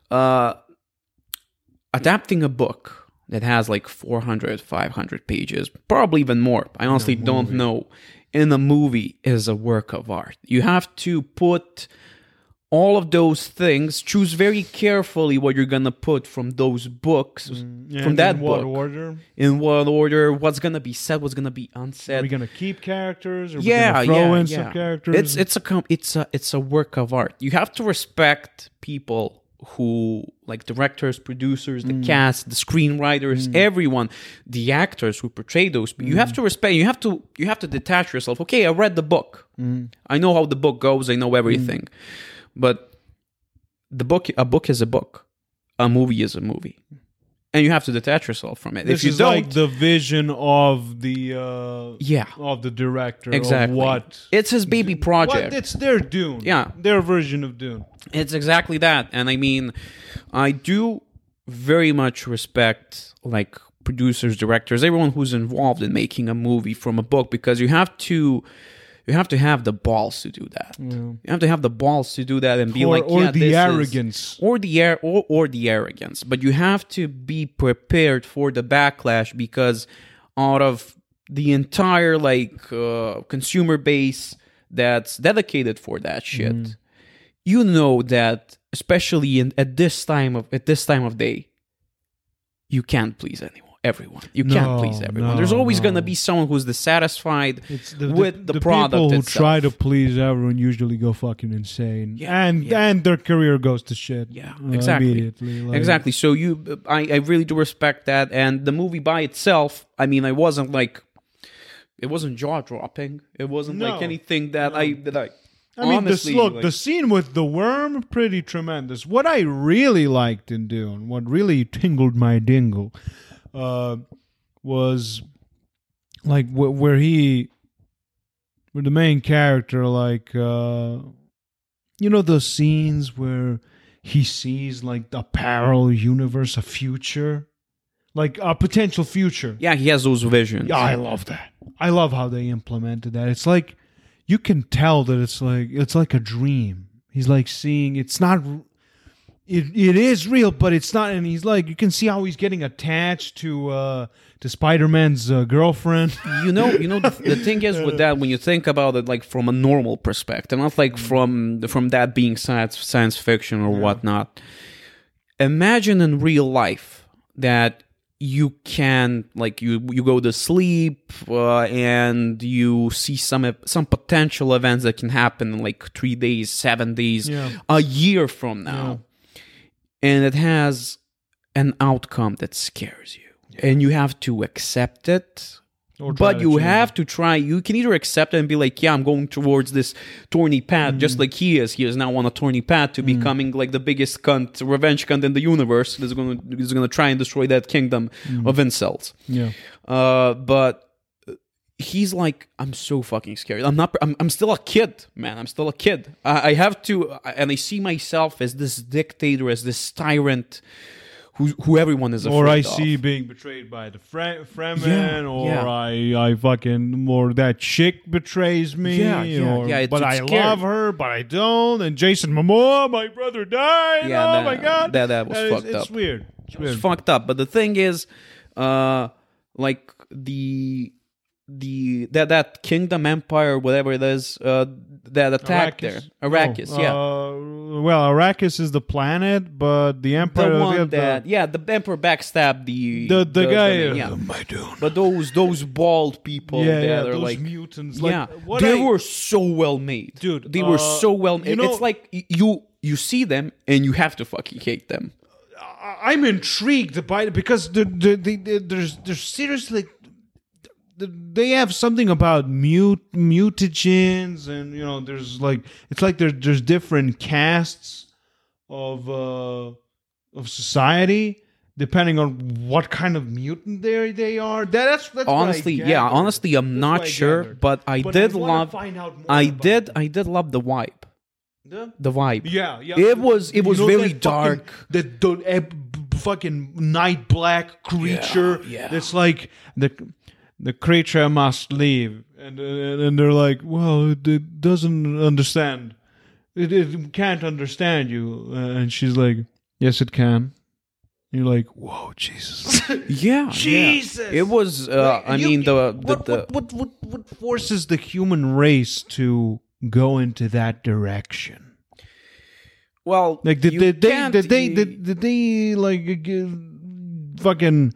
adapting a book that has like 400, 500 pages, probably even more. I honestly don't know. In a movie is a work of art. You have to put all of those things. Choose very carefully what you're gonna put from those books, from that book. In what order? In what order? What's gonna be said? What's gonna be unsaid? Are we gonna keep characters? Or we gonna throw in some characters? It's a work of art. You have to respect people who, like directors, producers, the cast, the screenwriters, everyone, the actors who portray those. You have to respect. You have to detach yourself. Okay, I read the book. I know how the book goes. I know everything. But a book is a book. A movie is a movie. And you have to detach yourself from it. This if you is don't, like the vision of the of the director. Exactly. Of what it's his baby project. It's their Dune. Yeah. Their version of Dune. It's exactly that. And I mean, I do very much respect like producers, directors, everyone who's involved in making a movie from a book, because you have to have the balls to do that. Yeah. You have to have the balls to do that and be the arrogance. Or the arrogance. But you have to be prepared for the backlash, because out of the entire consumer base that's dedicated for that shit, you know that especially at this time of day, you can't please everyone. You can't please everyone. There's always going to be someone who's dissatisfied with the product people who itself. try to please everyone usually go fucking insane. And their career goes to shit. Yeah, exactly. Immediately. Exactly. So I really do respect that. And the movie by itself, I mean, it wasn't jaw-dropping. It wasn't like anything that I honestly, the scene with the worm, pretty tremendous. What I really liked in Dune, what really tingled my dingle, was like where the main character, the scenes where he sees like a parallel universe, a future, like a potential future. Yeah, he has those visions. Yeah, I love that. I love how they implemented that. It's like you can tell that it's like a dream. He's like seeing it's not. It is real, but it's not. And he's like, you can see how he's getting attached to Spider-Man's girlfriend. The thing is with that, when you think about it, like from a normal perspective, not like from that being science fiction or whatnot. Imagine in real life that you can you go to sleep and you see some potential events that can happen in like 3 days, 7 days, a year from now. And it has an outcome that scares you. And you have to accept it. But you have to try. You can either accept it and be like, yeah, I'm going towards this thorny path, just like he is. He is now on a thorny path to becoming like the biggest revenge cunt in the universe. He's going to try and destroy that kingdom of incels. Yeah. But he's like, I'm so fucking scared. I'm still a kid, man. I'm still a kid. I have to, and I see myself as this dictator, as this tyrant who everyone is afraid of. Or I see being betrayed by the Fremen, or that chick betrays me. But I love her, but I don't. And Jason Momoa, my brother died. Oh my god, that was fucked up. It's weird. It's fucked up. But the thing is, that kingdom, empire, whatever it is, that attack there, Arrakis. Arrakis is the planet, but the Emperor, the one the Emperor backstabbed the guy. My dude. But those bald people, they're those like mutants. They were so well made, dude. They were so well made. It's like you see them and you have to fucking hate them. I'm intrigued by it because there's seriously. They have something about mutagens, and there's there's different castes of society, depending on what kind of mutant they are. That's Honestly, what I gathered. honestly, I'm That's what not I sure, gathered. but I But did wanna love. find out more I about did. them. I did love the vibe. The vibe. Yeah. It was You know very that dark. fucking, fucking night black creature. Yeah. It's like the creature must leave, and they're like, well, it doesn't understand. It can't understand you, and she's like, yes, it can. And you're like, whoa, Jesus. Yeah, Jesus! yeah. It was. What forces the human race to go into that direction? Well, Like you did can't- they like fucking?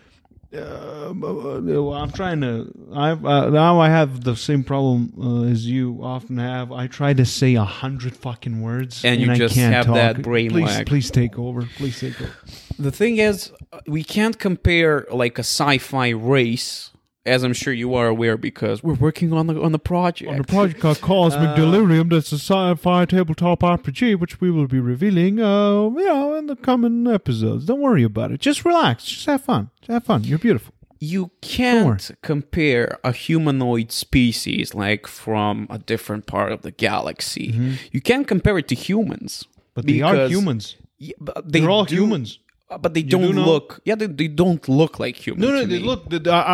I'm trying to. Now I have the same problem as you often have. I try to say 100 fucking words, And you I just can't have talk. that brain Please, lag. please take over. Please take over. The thing is, we can't compare like a sci-fi race, as I'm sure you are aware, because we're working on the project. On the project called Cosmic Delirium, that's a sci-fi tabletop RPG, which we will be revealing, in the coming episodes. Don't worry about it. Just relax. Just have fun. Just have fun. You're beautiful. You can't compare a humanoid species like from a different part of the galaxy. You can't compare it to humans. But they are because- humans. Yeah, but They're all do- humans. But they do don't know? look. Yeah, they don't look like humans. No, to they me. look.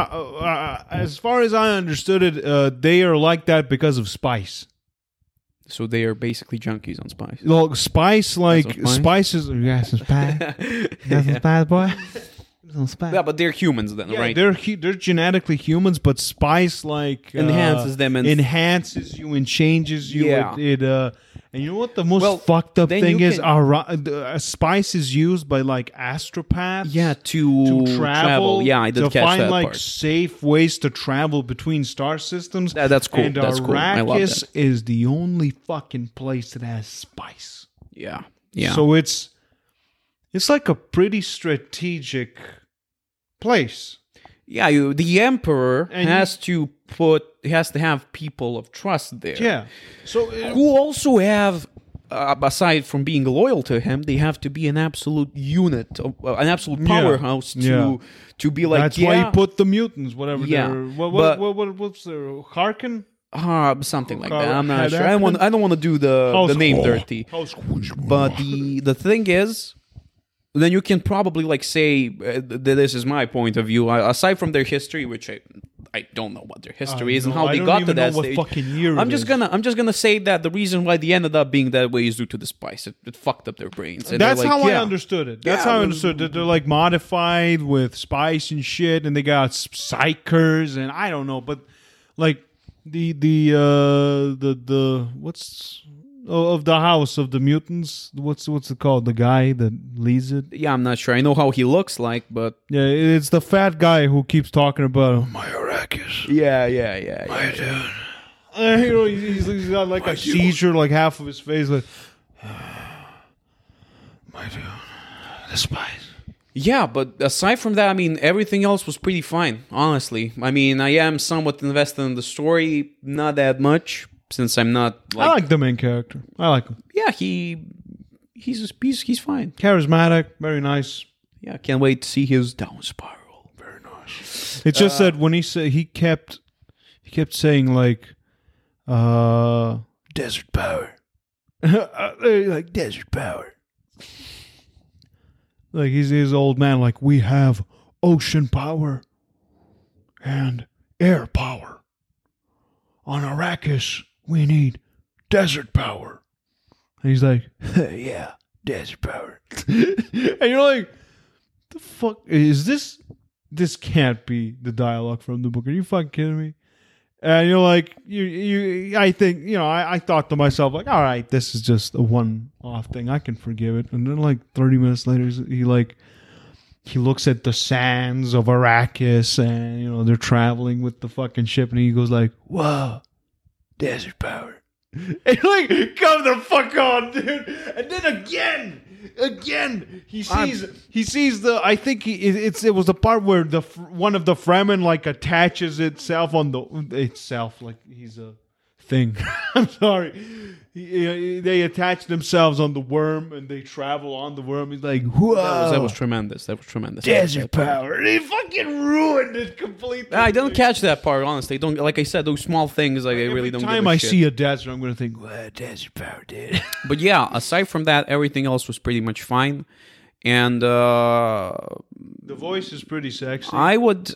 As far as I understood it, they are like that because of spice. So they are basically junkies on spice. Well, spice, like That's what spice is. Yes, some spice. That's some spice, boy. Some spice. Yeah, but they're humans then, Yeah, right? they're genetically humans, but spice like Enhances them and- enhances you and changes you. Yeah. And you know what the most Well, fucked up then thing you is? can- Spice is used by like astropaths. Yeah, to travel. Yeah, I did to catch find that like part. safe ways to travel between star systems. That's cool. And That's cool. I love Arrakis that. is the only fucking place that has spice. Yeah, yeah. So it's like a pretty strategic place. Yeah, the emperor And has to have people of trust there. Yeah. So Who also have, aside from being loyal to him, they have to be an absolute unit, an absolute powerhouse to be like. that's why he put the mutants, whatever. Yeah, They're, what's their Harkin? something like that. I'm not sure. I don't want to do the name dirty. But the thing is, then you can probably like say that this is my point of view. Aside from their history, which I don't know what their history is and how they got to that stage. What fucking year I'm it just is. gonna say that the reason why they ended up being that way is due to the spice. It fucked up their brains. And That's they're like, how I yeah. understood it. That's Yeah, how I it understood that they're like modified with spice and shit, and they got psychers and I don't know, but like the what's of the house of the mutants? What's it called? The guy that leads it? Yeah, I'm not sure. I know how he looks like, but Yeah, it's the fat guy who keeps talking about my Arrakis. yeah. You know, he's got like a seizure, like half of his face, like my dude, the spice. Yeah, but aside from that, I mean, everything else was pretty fine, honestly. I mean, I am somewhat invested in the story, not that much, since I'm not I like the main character. I like him. Yeah, he's fine. Charismatic, very nice. Yeah, can't wait to see his down spiral. Very nice. It's just that when he said he kept saying like desert power. Like desert power. Like he's his old man, like we have ocean power and air power. On Arrakis, we need desert power. And he's like, yeah, desert power. And you're like, the fuck is this? This can't be the dialogue from the book. Are you fucking kidding me? And you're like, I think, I thought to myself, like, all right, this is just a one-off thing. I can forgive it. And then, like, 30 minutes later, he looks at the sands of Arrakis and, they're traveling with the fucking ship. And he goes like, whoa, desert power. And you're like, come the fuck on, dude. And then again, he sees the. I think it was the part where one of the Fremen like attaches itself on itself like he's a thing. I'm sorry. they attach themselves on the worm and they travel on the worm. He's like, whoa. That was tremendous. Desert power. They fucking ruined it completely. I don't catch that part, honestly. Don't, like I said, those small things, like, I really don't give a shit. Every time I see a desert, I'm going to think, well, desert power did. But yeah, aside from that, everything else was pretty much fine. And the voice is pretty sexy. I would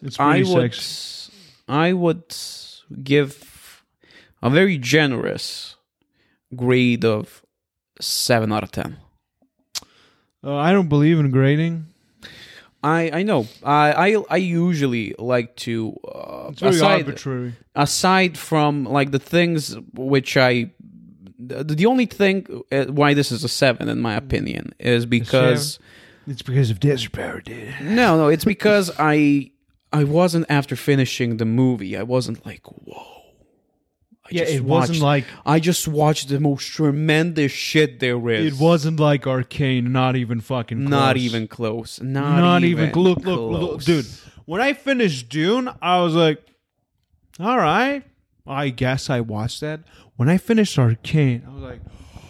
give a very generous grade of 7 out of 10. I don't believe in grading. I know. I usually like to it's very arbitrary. Aside from like the things which the only thing why this is a 7 in my opinion is because it's because of desert power, dude. No, it's because I wasn't, after finishing the movie, I wasn't like, whoa. Wasn't like, I just watched the most tremendous shit there is. It wasn't like Arcane, not even fucking close. Not even close. Not even close. Look, dude. When I finished Dune, I was like, all right, I guess I watched that. When I finished Arcane, I was like,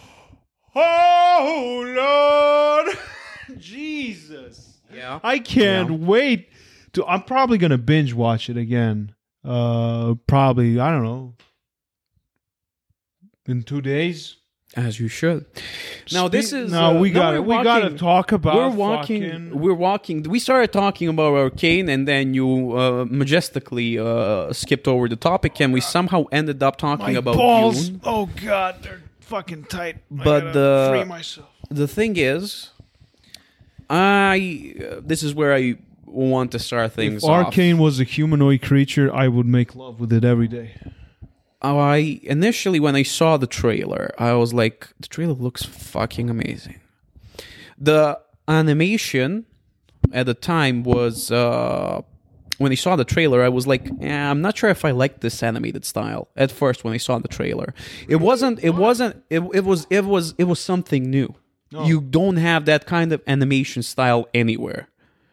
oh, Lord. Jesus. Yeah. I can't wait to. I'm probably going to binge watch it again. Probably, I don't know. In 2 days, as you should. Now this is we gotta talk about. We're walking. We started talking about Arcane, and then you majestically skipped over the topic, and we somehow ended up talking about balls. Dune. Oh God, they're fucking tight. But I gotta free myself. The thing is, this is where I want to start things. If Arcane was a humanoid creature, I would make love with it every day. I initially, when I saw the trailer, I was like, the trailer looks fucking amazing. The animation at the time was, when I saw the trailer, I was like, I'm not sure if I like this animated style at first when I saw the trailer. It was something new. Oh. You don't have that kind of animation style anywhere.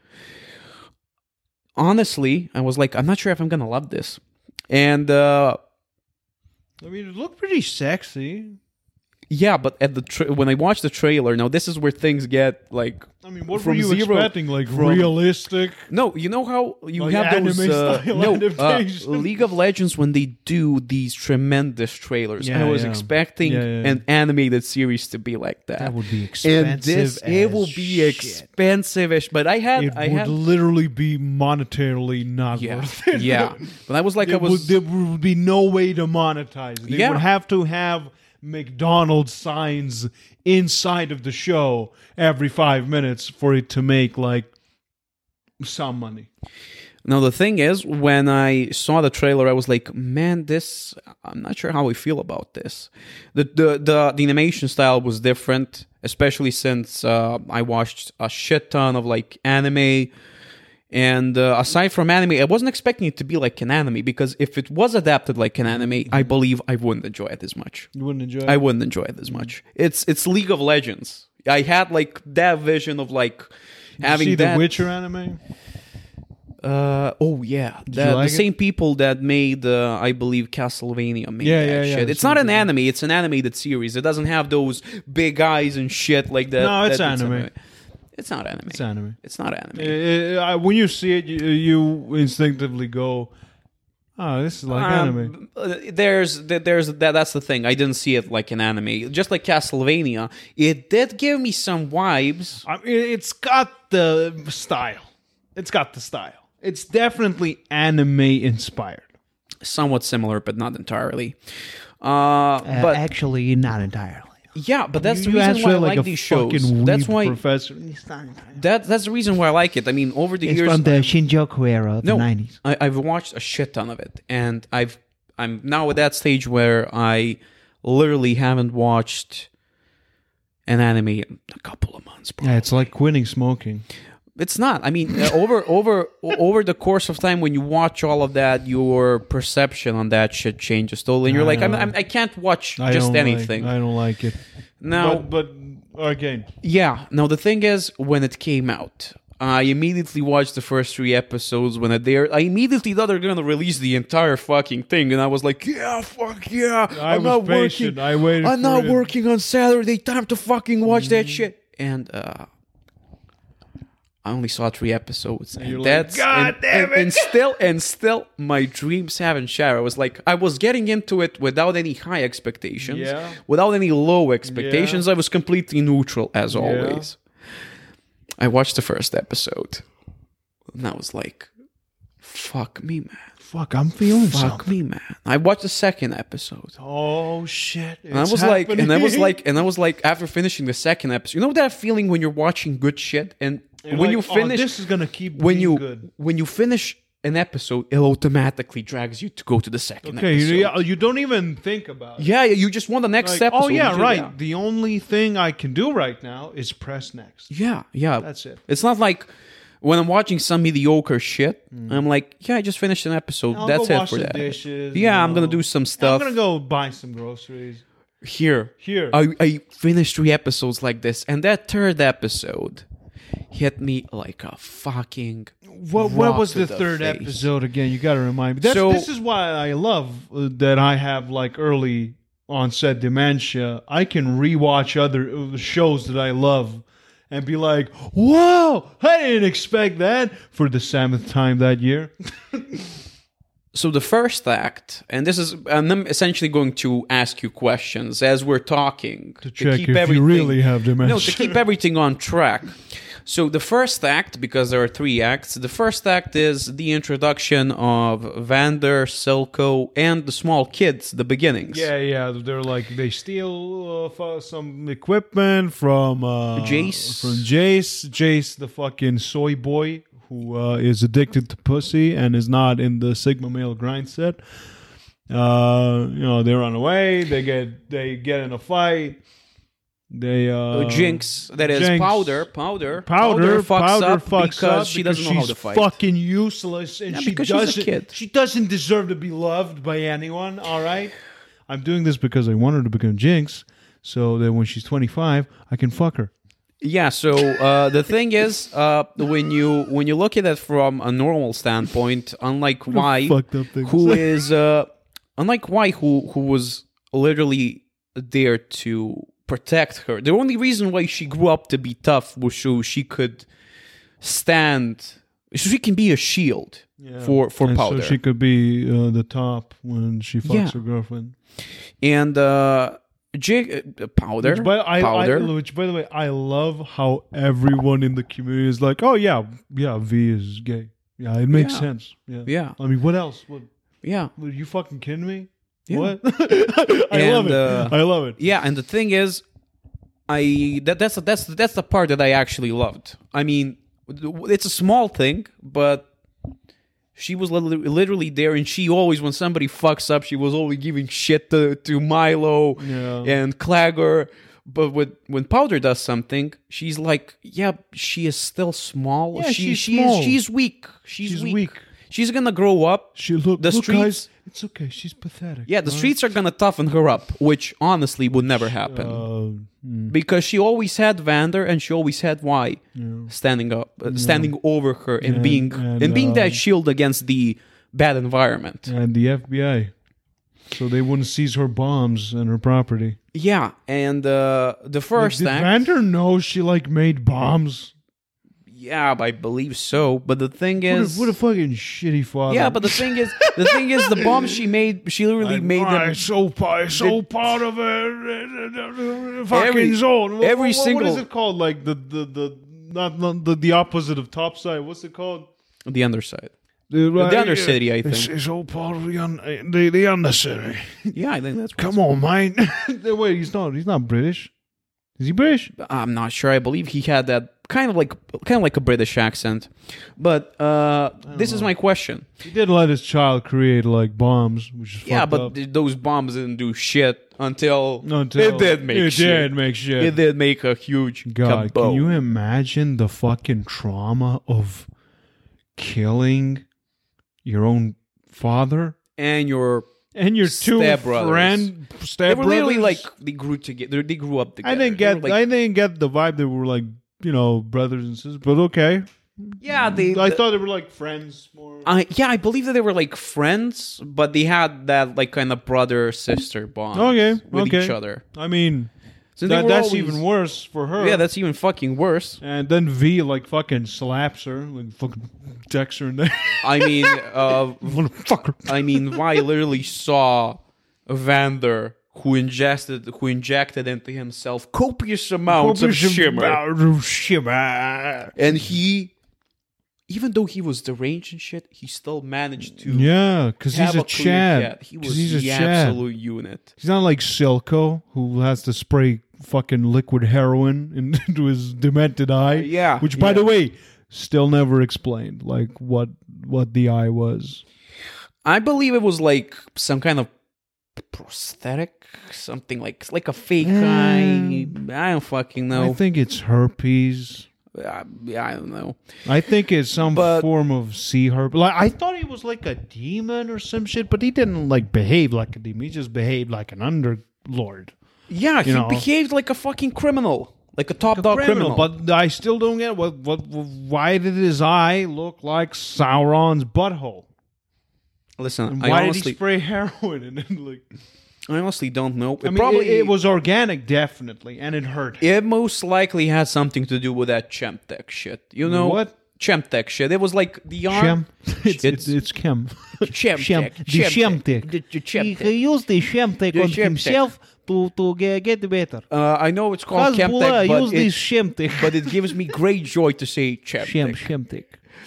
Honestly, I was like, I'm not sure if I'm gonna love this. And, I mean, it looked pretty sexy. Yeah, but at when I watched the trailer, now this is where things get like. I mean, what were you expecting? Like realistic? No, you know how you like have those adaptations? League of Legends when they do these tremendous trailers. I was expecting an animated series to be like that. That would be expensive. And it will be expensive-ish. But I would literally be monetarily not worth it. Yeah, but I was like, there would be no way to monetize. They would have to have McDonald's signs inside of the show every 5 minutes for it to make like some money. Now the thing is, when I saw the trailer, I was like, man, I'm not sure how I feel about this. The animation style was different, especially since I watched a shit ton of like anime. And aside from anime, I wasn't expecting it to be like an anime, because if it was adapted like an anime, I believe I wouldn't enjoy it as much. You wouldn't enjoy it? I wouldn't enjoy it as much. It's League of Legends. I had like that vision of like having the Witcher anime? Oh yeah, the same people that made I believe Castlevania made that shit. It's not an anime; it's an animated series. It doesn't have those big eyes and shit like that. No, it's anime. It's not anime. It's anime. It's not anime. When you see it, you instinctively go, "Oh, this is like anime." That's the thing. I didn't see it like an anime. Just like Castlevania, it did give me some vibes. I mean, it's got the style. It's definitely anime inspired. Somewhat similar, but not entirely. But actually, not entirely. Yeah, but that's the reason why I like these shows. That's why professor. That's the reason why I like it. I mean, over the years, from the Shinjuku era of the 90s. I've watched a shit ton of it, and I'm now at that stage where I literally haven't watched an anime in a couple of months. Probably. Yeah, it's like quitting smoking. It's not. I mean, over the course of time, when you watch all of that, your perception on that shit changes totally, and you're like, I can't watch just anything. I don't like it. Now, but again, yeah. Now the thing is, when it came out, I immediately watched the first 3 episodes when I immediately thought they're gonna release the entire fucking thing, and I was like, yeah, fuck yeah. I'm not patient. working. I waited. I'm not it. working on Saturday. Time to fucking watch that shit. And I only saw 3 episodes, and you're that's like, God damn it! and still, my dreams haven't shattered. I was like, I was getting into it without any high expectations, without any low expectations. I was completely neutral as always. I watched the first episode, and I was like, "Fuck me, man! Fuck, I'm feeling Fuck something. me, man!" I watched the second episode. Oh shit! And I was like, after finishing the second episode, you know that feeling when you're watching good shit, and when you finish, this is gonna keep when being you good. when you finish an episode, it automatically drags you to go to the second episode. You don't even think about it. Yeah, you just want the next Like, episode. oh yeah, You- right. The only thing I can do right now is press next. Yeah, yeah. That's it. It's not like when I'm watching some mediocre shit, I'm like, yeah, I just finished an episode. I'll That's go it wash for the that. dishes, Yeah, I'm gonna do some I'm stuff. gonna go buy some groceries. Here. Here. I finished 3 episodes like this, and that third episode hit me like a fucking What rock was to the third face. episode again? You got to remind me. So- This is why I love that I have like early onset dementia. I can rewatch other shows that I love and be like, "Whoa, I didn't expect that" for the 7th time that year. So the first act, and this is, and I'm essentially going to ask you questions as we're talking to Check keep if everything, you really have dementia. no, to keep everything on track. So the first act, because there are 3 acts, the first act is the introduction of Vander, Silco, and the small kids, the beginnings. Yeah, they're like they steal some equipment from Jace. From Jace, the fucking soy boy who is addicted to pussy and is not in the Sigma male grind set. They run away. They get in a fight. They Jinx, that is Jinx. Powder Powder up fucks because up she doesn't know how to she's fight. fucking useless, and Yeah, she because she's a doesn't. kid. She doesn't deserve to be loved by anyone. All right, I'm doing this because I want her to become Jinx, so that when she's 25, I can fuck her. Yeah, so the thing is, when you look at it from a normal standpoint, unlike Y, fucked up thing to who say. is unlike Y, who was literally there to protect her. The only reason why she grew up to be tough was so she could stand, so she can be a shield for And Powder. so she could be the top when she fucks Yeah. her girlfriend. And Powder, Which, by the way, I love how everyone in the community is like, "Oh yeah, V is gay. Yeah, it makes Yeah. sense. Yeah. Yeah. I mean, what else? What? yeah. Are you fucking kidding me? Yeah. What? I love And, it. I love it. Yeah, and the thing is, that's the part that I actually loved. I mean, it's a small thing, but she was literally there, and she always, when somebody fucks up, she was always giving shit to Milo and Clagger. But when Powder does something, she's like, yeah, she is still small. Yeah, she's small. She's weak. She's weak. She's gonna grow up. Look, streets. guys, it's okay. She's pathetic. Yeah, the streets are gonna toughen her up, which honestly would never happen. Because she always had Vander and she always had Y standing over her and being that shield against the bad environment. And the FBI, so they wouldn't seize her bombs and her property. Yeah, and the first Did act, Vander know she made bombs? yeah, I believe so. But the thing is, What a fucking shitty father. yeah, but the thing is, the bombs she made, she literally made them. I'm so part of it. Fucking Every- zone. every What single- is it called? Like not the opposite of topside. What's it called? The underside. The Undercity, I think. It's all part of the Undercity. Yeah, I think that's. Come on, man. Wait, he's not British. Is he British? I'm not sure. I believe he had that kind of like a British accent. But this is my question. He did let his child create bombs, which is Yeah, fucked but up. those bombs didn't do shit until it It did make shit. It did make a huge God, kaboom. can you imagine the fucking trauma of killing your own father And your and your two Stepbrothers. They step were literally brothers? they grew together. They grew up together. I didn't They get were, like, I didn't get the vibe they were brothers and sisters, but okay. Yeah, I thought they were like friends more. I believe that they were like friends, but they had that like kind of brother-sister bond with each other. I mean, So they were that's always- even worse for her. Yeah, that's even fucking worse. And then V like fucking slaps her, like fucking decks her in there. I mean, Motherfucker. I mean, Vi literally saw Vander who injected into himself copious amounts of shimmer. Shimmer. And he, even though he was deranged and shit, he still managed to Yeah, because he's have a a clear Chad. head. He 'Cause was he's a the Chad. absolute unit. He's not like Silco, who has to spray fucking liquid heroin into his demented eye. Yeah, Which, by yeah. the way, still never explained, like what the eye was. I believe it was like some kind of prosthetic, something like a fake eye. I don't fucking know. I think it's herpes. Yeah, I don't know. I think it's some But- form of sea herpes. Like I thought he was like a demon or some shit, but he didn't like behave like a demon. He just behaved like an underlord. Yeah, he know. behaved like a fucking criminal, like a top dog criminal. But I still don't get why did his eye look like Sauron's butthole? Listen, And I why did he honestly, spray heroin and then like? I honestly don't know. I mean, it was organic, definitely, and it hurt. It most likely had something to do with that Chemtech shit. You know What? Chemtech shit. It was like the arm. Chem. It's chem. Chemtech. The Shemtech. The He Chemtech. used the Shemtech The on Shemtech. himself to get better. I know it's called Hezbollah Chemtech, used this Shemtech. but it gives me great joy to say Chemtech. Shemtech.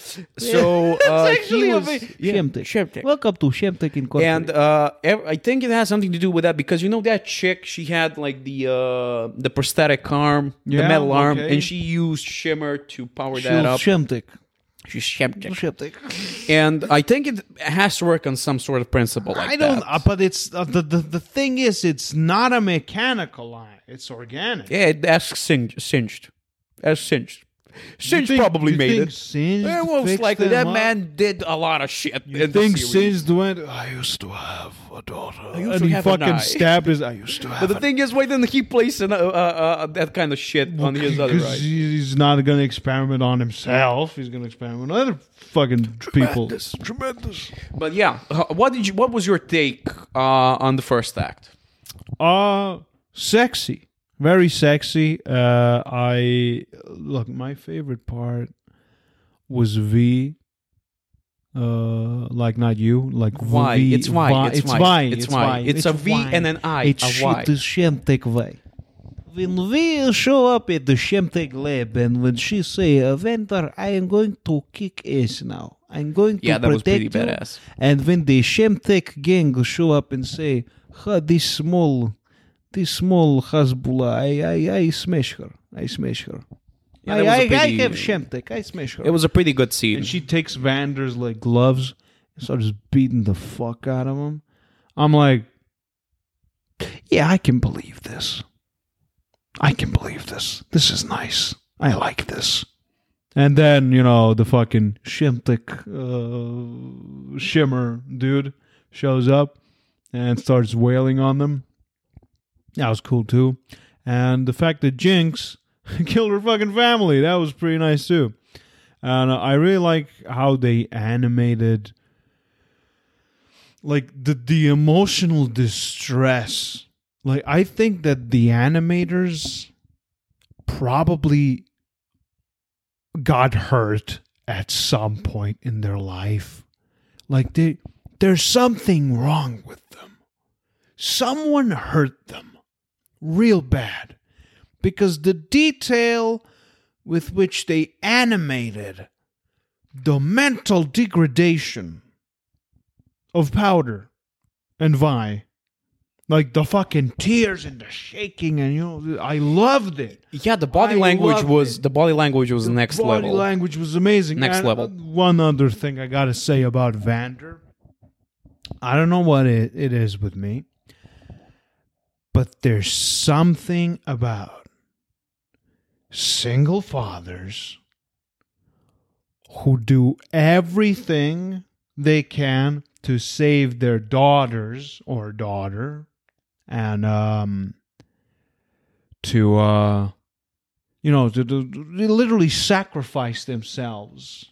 So Actually, he was Shemtech. Chemtech. Welcome to Shemtech Incorporated. And I think it has something to do with that because you know that chick, she had like the prosthetic arm, the Yeah, metal arm, okay. and she used shimmer to power that up. Shemtech. She's Chemtech. Shemtech. And I think it has to work on some sort of principle like I don't. that. But it's the thing is, it's not a mechanical eye. It's organic. Yeah, that's singed. That's singed. Singed probably made it. Singed Most fixed likely, them that up? man did a lot of shit. You in the think series. Singed went? I used to have a daughter, used and to he have an fucking eye. stabbed his. I used to have. But the thing is, why didn't he place that kind of shit on his other because eye? he's not going to experiment on himself. He's going to experiment on other fucking people. Tremendous. But yeah, what was your take on the first act? Sexy. Very sexy. My favorite part was V. Like not you, like Why? V. It's why. It's why. It's why. why. It's a V why. and an I. It's A Y. the Shemtech way. When we show up at the Shemtech lab and when she say, Vander, I am going to kick ass now. I'm going to Yeah, that was protect pretty you. badass. And when the Shemtech gang show up and say, this small Hezbollah, I smash her. I smash her. Yeah, that was a I pretty- have Shemtech. I smash her. It was a pretty good scene. And she takes Vander's like gloves and starts beating the fuck out of him. I'm like, yeah, I can believe this. I can believe this. This is nice. I like this. And then, the fucking Shemtech shimmer dude shows up and starts wailing on them. That was cool too. And the fact that Jinx killed her fucking family, that was pretty nice too. And I really like how they animated like the emotional distress. Like I think that the animators probably got hurt at some point in their life. Like there's something wrong with them. Someone hurt them real bad. Because the detail with which they animated the mental degradation of Powder and Vi, like the fucking tears and the shaking, and I loved it. Yeah, the body I language loved was it. the body language was next Body level. language was amazing. Next And, level. One other thing I gotta say about Vander, I don't know what it is with me, but there's something about single fathers who do everything they can to save their daughters or daughter and to they literally sacrifice themselves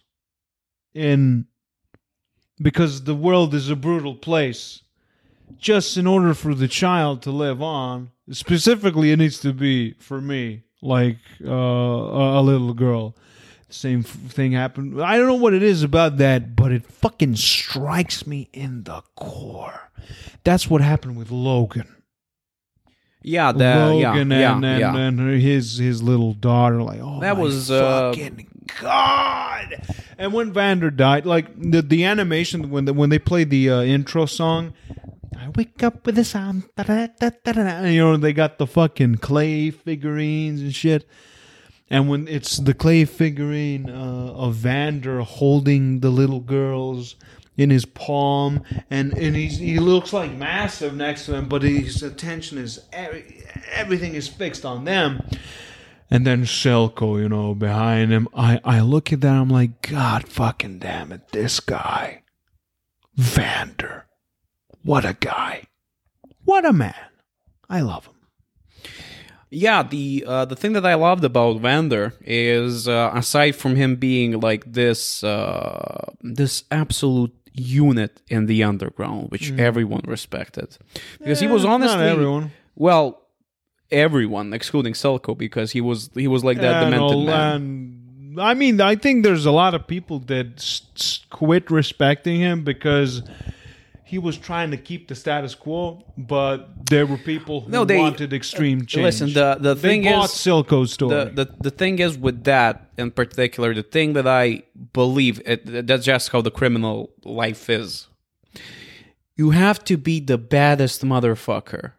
because the world is a brutal place, just in order for the child to live on. Specifically, it needs to be, for me, like a little girl. Same thing happened. I don't know what it is about that, but it fucking strikes me in the core. That's what happened with Logan. Yeah, Logan and his little daughter, like, oh, that my was fucking god! And when Vander died, like the animation when they played the intro song, I wake up with a sound, and they got the fucking clay figurines and shit. And when it's the clay figurine of Vander holding the little girls in his palm, and he looks like massive next to him, but his attention is everything is fixed on them. And then Silco, behind him. I look at that, I'm like, God fucking damn it, this guy, Vander, what a guy, what a man. I love him. Yeah, the thing that I loved about Vander is, aside from him being like this absolute unit in the underground, which everyone respected, because he was honestly not everyone. Well, everyone excluding Selko, because he was like that demented man. I mean, I think there's a lot of people that quit respecting him because he was trying to keep the status quo, but there were people who wanted extreme change. Listen, the thing bought is, Silco's story. The thing is with that in particular, the thing that I believe, that's just how the criminal life is. You have to be the baddest motherfucker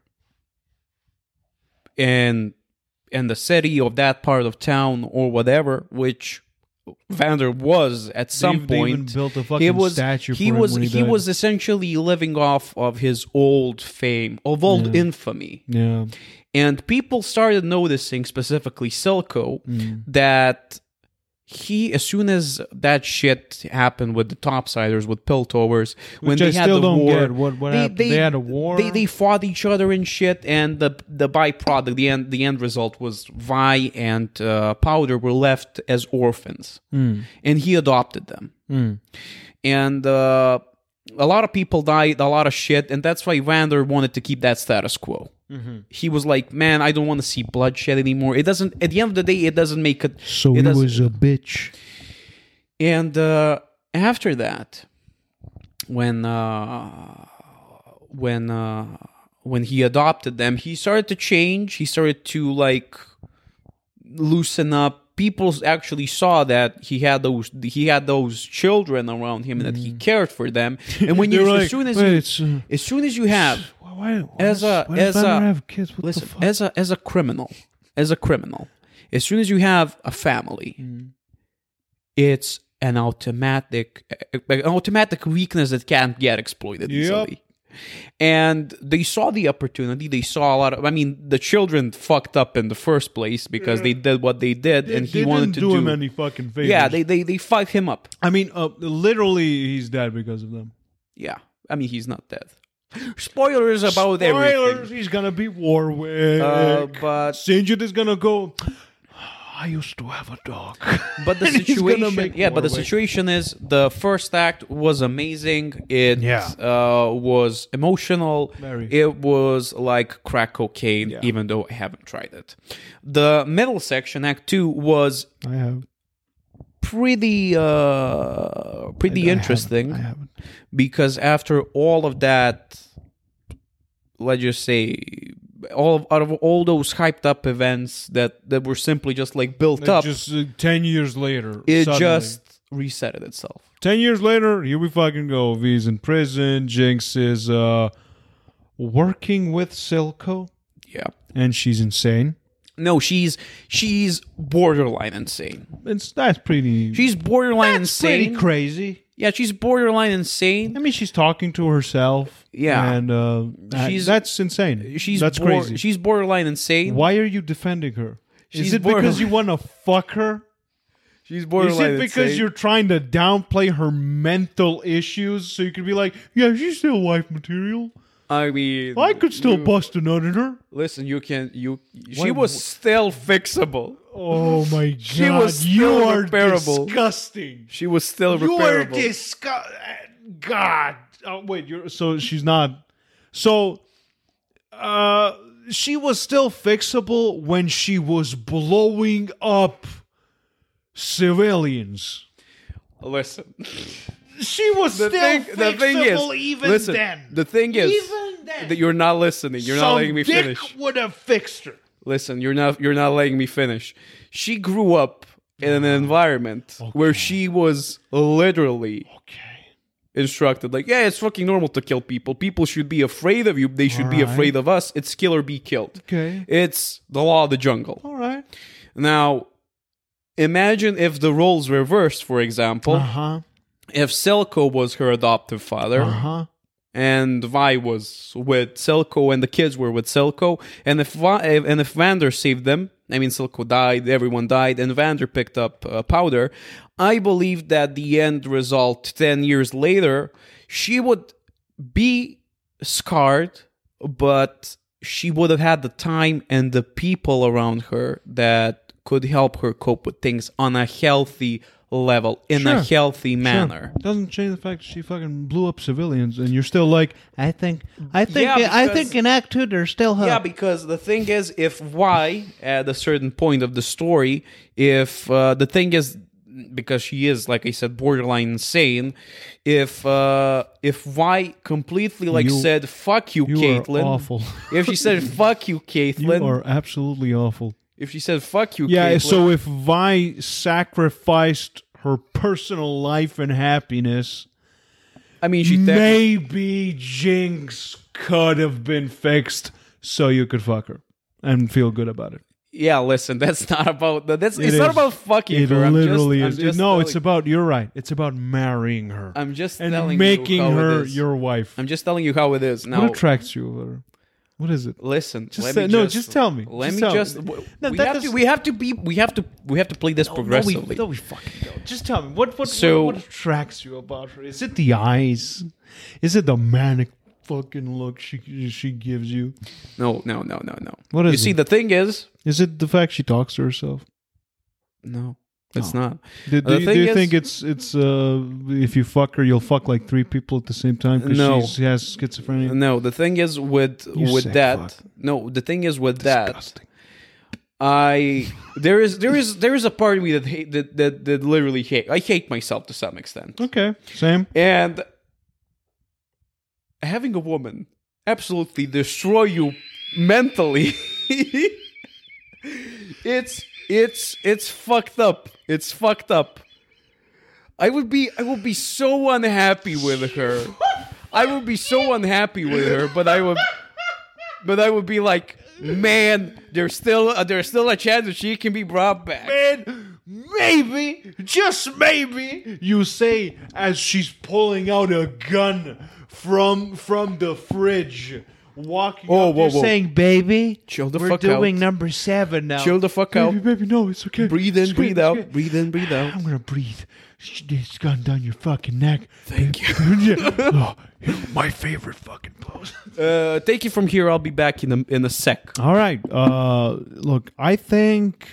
in the city of that part of town or whatever, which Vander was at some point. They even built a fucking statue for him when he died. was essentially living off of his old fame, of old infamy. Yeah. And people started noticing, specifically Silco, that he, as soon as that shit happened with the Topsiders, with Piltovers, when they had the war, what happened? They had a war. They fought each other and shit, and the byproduct, the end result was Vi and Powder were left as orphans, and he adopted them. And a lot of people died, a lot of shit, and that's why Vander wanted to keep that status quo. He was like, man, I don't want to see bloodshed anymore. It doesn't, at the end of the day, it doesn't make it. So he was a bitch. And after that, when he adopted them, he started to change. He started to like loosen up. People actually saw that he had those children around him and that he cared for them. And when you, as soon as you have, as a criminal, as soon as you have a family, it's an automatic weakness that can't get exploited easily. And they saw the opportunity. They saw a lot of. I mean, the children fucked up in the first place because they did what they did, and he wanted to do him any fucking favors. Yeah, they fucked him up. I mean, literally, he's dead because of them. Yeah, I mean, he's not dead. Spoilers about everything. He's gonna be Warwick. But Sinjin is gonna go. I used to have a dog. But the situation is the first act was amazing. It was emotional. It was like crack cocaine, even though I haven't tried it. The middle section, Act 2, was pretty interesting. I haven't. Because after all of that, let's just say, out of all those hyped up events that were simply just like built up, just 10 years later, it suddenly. just resetted itself. 10 years later, here we fucking go. V's in prison. Jinx is working with Silco. Yeah, and she's insane. No, she's borderline insane. That's pretty. She's borderline insane. Pretty crazy. Yeah, she's borderline insane. I mean, she's talking to herself. Yeah, and that's insane. That's crazy. She's borderline insane. Why are you defending her? Is it because you want to fuck her? She's borderline insane. Is it because insane. you're trying to downplay her mental issues so you can be like, yeah, she's still wife material? I mean, I could still bust a nut in her. Listen, she was still fixable. Oh my god! She was you still are repairable. disgusting. She was still You are repairable. God. Oh, wait, so she's not. So, she was still fixable when she was blowing up civilians. Listen, She was still fixable even listen, then. the thing is Even then. that you're not listening. You're not letting me dick finish. would have fixed her. Listen, you're not letting me finish. She grew up in an environment where she was literally Okay. instructed, like, yeah, it's fucking normal to kill people. People should be afraid of you. They should be Alright. afraid of us. It's kill or be killed. Okay. It's the law of the jungle. All right. Now, imagine if the roles reversed, for example. Uh-huh. If Selko was her adoptive father, Uh-huh. and Vi was with Selko, and the kids were with Selko, and if Vander saved them, I mean, Selko died, everyone died, and Vander picked up Powder, I believe that the end result 10 years later, she would be scarred, but she would have had the time and the people around her that could help her cope with things on a healthy level, in a Sure. healthy manner. Sure. Doesn't change the fact that she fucking blew up civilians, and you're still like, I think Yeah, because- in Act 2 there's still hope. Yeah, because the thing is, if Y at a certain point of the story, if the thing is, because she is, like I said, borderline insane, if Y completely You- said "fuck you, you Caitlyn," are awful. if she said "fuck you, You Caitlyn," are absolutely awful. if she said "fuck you, Yeah, Caitlyn," so if Vi sacrificed her personal life and happiness, I mean, she maybe Jinx could have been fixed so you could fuck her and feel good about it. yeah. Listen, that's not about that's. It It's not is. about fucking It her. literally I'm is. just No, telling, it's about, you're right. It's about marrying her I'm just and telling making you how her it is. your wife. I'm just telling you how it is. Now, What attracts you about her? What is it? listen. Just let say- me no, just tell me. Let Just me tell me. just. No, we that have does- to. We have to play this progressively. No, we fucking don't. Just tell me what So- what attracts you about her? Is it the eyes? Is it the manic fucking look she gives you? No. What You is see, it? the thing is, Is it the fact she talks to herself? no, it's No. not. Do The you, thing do you is- think it's if you fuck her, you'll fuck like 3 people at the same time because No. she has schizophrenia? No, the thing is with You sick that. fuck. No, the thing is with that. Disgusting. There is a part of me that hate that literally hate. I hate myself to some extent, Okay, same. and having a woman absolutely destroy you mentally. It's fucked up. It's fucked up. I would be so unhappy with her. I would be so unhappy with her, but I would be like, man, there's still a chance that she can be brought back. Man, maybe, just maybe, you say as she's pulling out a gun from the fridge, walking. Oh, up, whoa, you're whoa. saying, "Baby, Chill the we're fuck doing out. number 7 now." Chill the fuck out. Baby, no, it's okay. Breathe in, It's breathe good, it's out. good. Breathe in, breathe out. I'm gonna breathe. This gun down your fucking neck. Thank you. Oh, my favorite fucking pose. Take it from here. I'll be back in a sec. All right. Look, I think,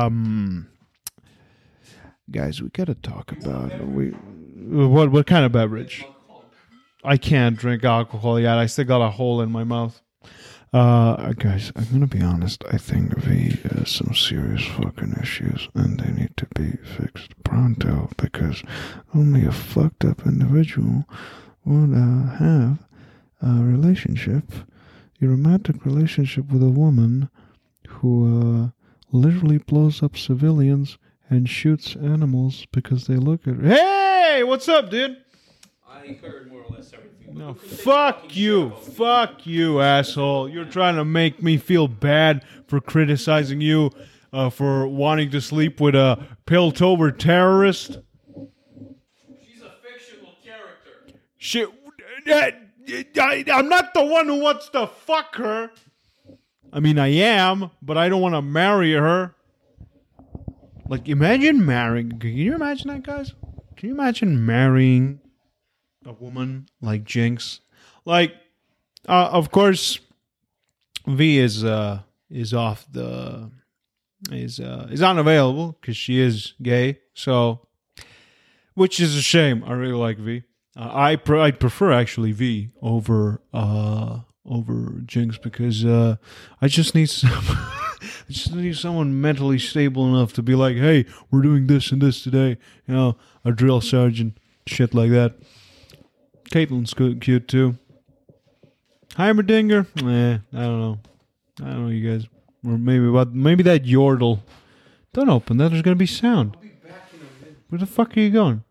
guys, we gotta talk about what kind of beverage. I can't drink alcohol yet. I still got a hole in my mouth. Guys, I'm gonna be honest. I think V has some serious fucking issues, and they need to be fixed pronto. Because only a fucked up individual would have a romantic relationship with a woman who literally blows up civilians and shoots animals because they look at her. Hey, what's up, dude? I heard more or less everything. No, fuck you, asshole. You're trying to make me feel bad for criticizing you for wanting to sleep with a Piltover terrorist. She's a fictional character. Shit, I'm not the one who wants to fuck her. I mean, I am, but I don't want to marry her. Like, imagine marrying. Can you imagine that, guys? Can you imagine marrying a woman like Jinx? Like, of course, V is off the is unavailable because she is gay. So, which is a shame. I really like V. I'd prefer actually V over Jinx because I just need someone mentally stable enough to be like, hey, we're doing this and this today. You know, a drill sergeant, shit like that. Caitlyn's cute too. Heimerdinger, I don't know, you guys. Or maybe that Yordle. Don't open that. There's gonna be sound. Where the fuck are you going?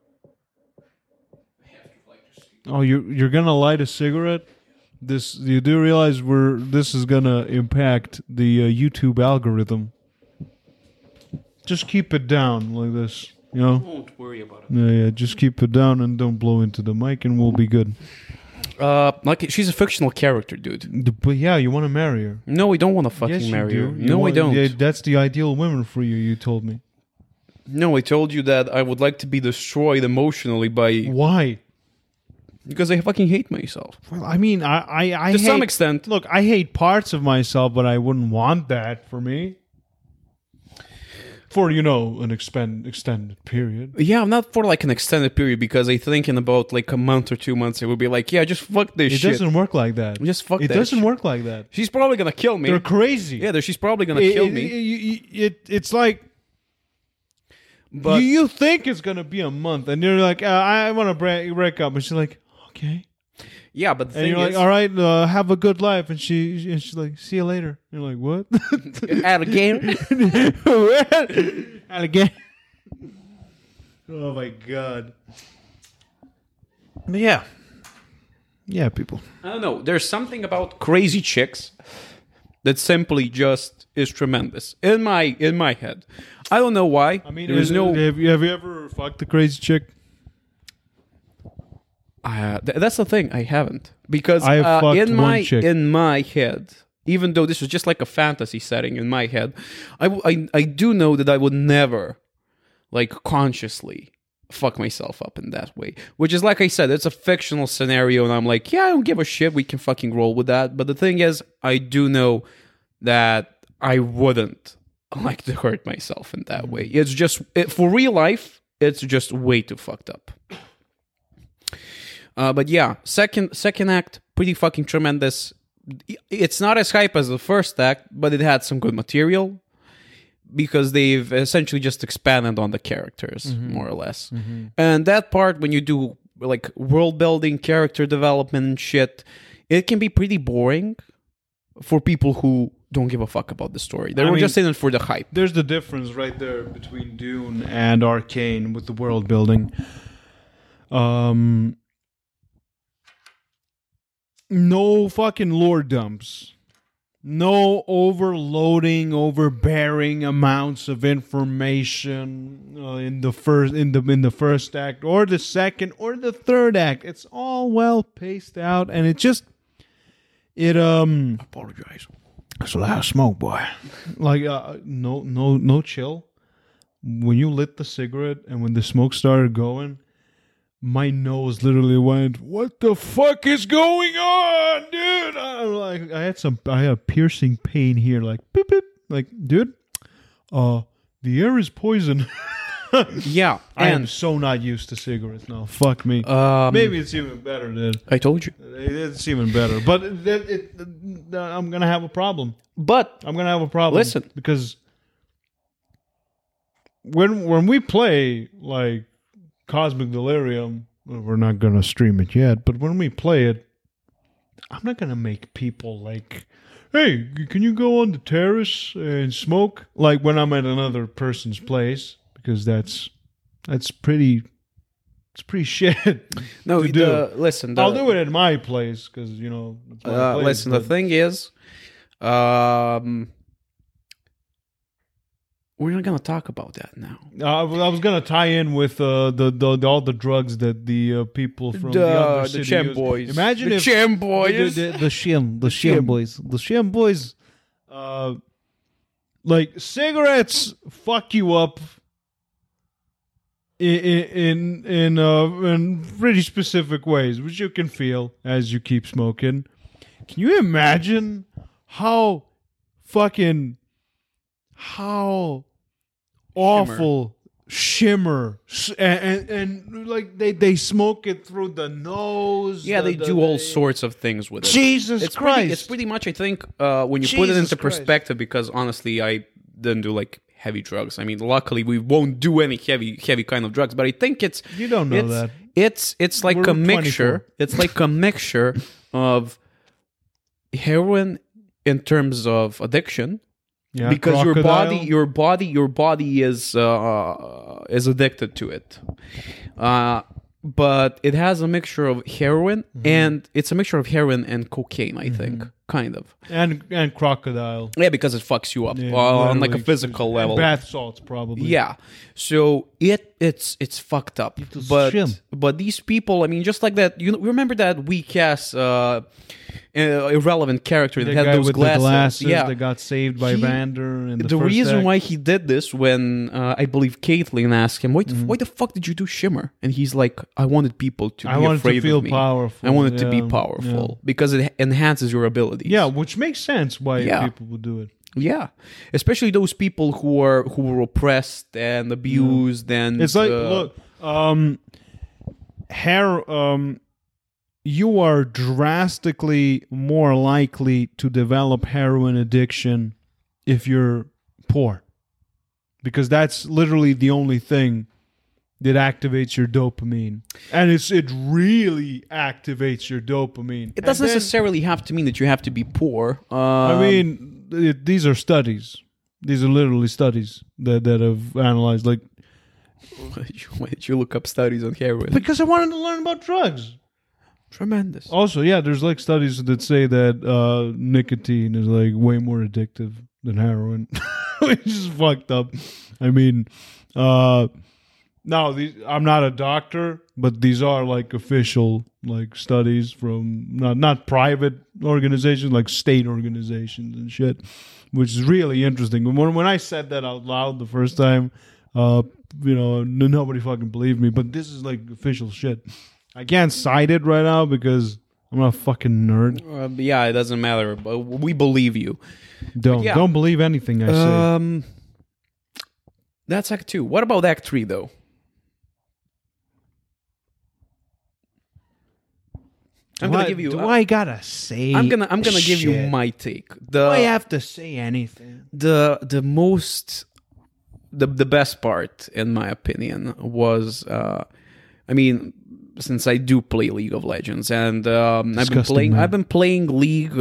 Oh, you're gonna light a cigarette? You do realize this is gonna impact the YouTube algorithm. Just keep it down like this, you know. Won't worry about it. Yeah. Just keep it down and don't blow into the mic, and we'll be good. Like she's a fictional character, dude. But yeah, you want to marry her? No, we don't want to fucking Yes, marry you her. do. No, I don't. Yeah, that's the ideal woman for you. You told me. No, I told you that I would like to be destroyed emotionally by Why? because I fucking hate myself. Well, I mean, I To hate, some extent. Look, I hate parts of myself, but I wouldn't want that for me. For, an extended period. Yeah, not for like an extended period because I think in about like a month or 2 months it would be like, yeah, just fuck this It shit. doesn't work like that. Just fuck It that doesn't shit. work like that. She's probably gonna kill me. They're crazy. Yeah, she's probably gonna kill me. It's like But you think it's gonna be a month, and you're like, I want to break up, and she's like, okay, yeah, but the and thing you're is, like, all right, have a good life, and she's like, see you later. You're like, what? alligator. Alligator. Oh my god. But yeah, people. I don't know. There's something about crazy chicks that simply just is tremendous in my head. I don't know why. I mean, there's no. Have you ever fucked a crazy chick? That's the thing. I haven't because I have fucked in one chick. my head, even though this was just like a fantasy setting in my head, I do know that I would never, like, consciously fuck myself up in that way. Which is, like I said, it's a fictional scenario, and I'm like, yeah, I don't give a shit. We can fucking roll with that. But the thing is, I do know that I wouldn't like to hurt myself in that way. It's just for real life. It's just way too fucked up. But yeah, second act, pretty fucking tremendous. It's not as hype as the first act, but it had some good material because they've essentially just expanded on the characters, more or less. Mm-hmm. And that part, when you do like world building, character development and shit, it can be pretty boring for people who don't give a fuck about the story. They were just in it for the hype. There's the difference right there between Dune and Arcane with the world building. No fucking lore dumps. No overloading, overbearing amounts of information in the first act or the second or the third act. It's all well paced out, and apologize. It's a lot of smoke, boy. Like no chill. When you lit the cigarette and when the smoke started going, my nose literally went, what the fuck is going on, dude? I had piercing pain here, like beep beep. Like, dude, the air is poison. Yeah, I am and so not used to cigarettes now. Fuck me. Maybe it's even better, dude. I told you. It's even better. But I'm gonna have a problem. But I'm gonna have a problem. Listen. Because when we play like Cosmic Delirium, we're not gonna stream it yet, but when we play it, I'm not gonna make people like, hey, can you go on the terrace and smoke? Like when I'm at another person's place, because that's pretty. It's pretty shit. No, to do. Listen. I'll do it at my place because it's my place, Listen, the thing is, we're not gonna talk about that now. I was gonna tie in with all the drugs that the people from the other city Chem use. boys. Imagine the if Chem boys. The Shim boys. Like cigarettes fuck you up in pretty specific ways, which you can feel as you keep smoking. Can you imagine how how awful shimmer and like they smoke it through the nose. Yeah, they do all sorts of things with it. Jesus It's Christ! pretty much, I think, when you put it Jesus into Christ. perspective, because honestly, I didn't do like heavy drugs. I mean, luckily we won't do any heavy kind of drugs, but I think it's You don't know that. It's like We're a mixture. 24. It's like a mixture of heroin in terms of addiction. Yeah, Because crocodile. your body is addicted to it, but it has a mixture of heroin and it's a mixture of heroin and cocaine. I think, kind of. and crocodile Yeah, because it fucks you up Yeah, on like a literally. physical And level. bath salts probably. Yeah, so it's fucked up. shim. But these people, I mean, just like that. You remember that weak ass irrelevant character that The had guy those with glasses? the glasses Yeah, that got saved by He- Vander. In the the first reason act. why he did this, when I believe Caitlyn asked him, why the fuck did you do Shimmer? And he's like, I wanted people to I be wanted afraid to feel of me. powerful. I wanted to be Yeah, powerful because it enhances your abilities. Yeah, which makes sense why Yeah. people would do it. Yeah, especially those people who were oppressed and abused and It's like, look, you are drastically more likely to develop heroin addiction if you're poor, because that's literally the only thing that activates your dopamine, and it really activates your dopamine. It doesn't And then- necessarily have to mean that you have to be poor. I mean, these are studies. These are literally studies that have analyzed, like, why did you look up studies on heroin? because I wanted to learn about drugs. Tremendous. Also, yeah, there's like studies that say that nicotine is like way more addictive than heroin, which is fucked up. I mean, no, I'm not a doctor, but these are like official like studies from not private organizations, like state organizations and shit, which is really interesting. When I said that out loud the first time, nobody fucking believed me, but this is like official shit. I can't cite it right now because I'm not a fucking nerd. Yeah, it doesn't matter. But we believe you. yeah. Don't believe anything I say. That's Act 2. What about Act 3, though? I'm gonna give you. I gotta say? I'm gonna give you shit? my take. Do I have to say anything? The best part, in my opinion, was since I do play League of Legends, and Disgusting, man. I've been playing League,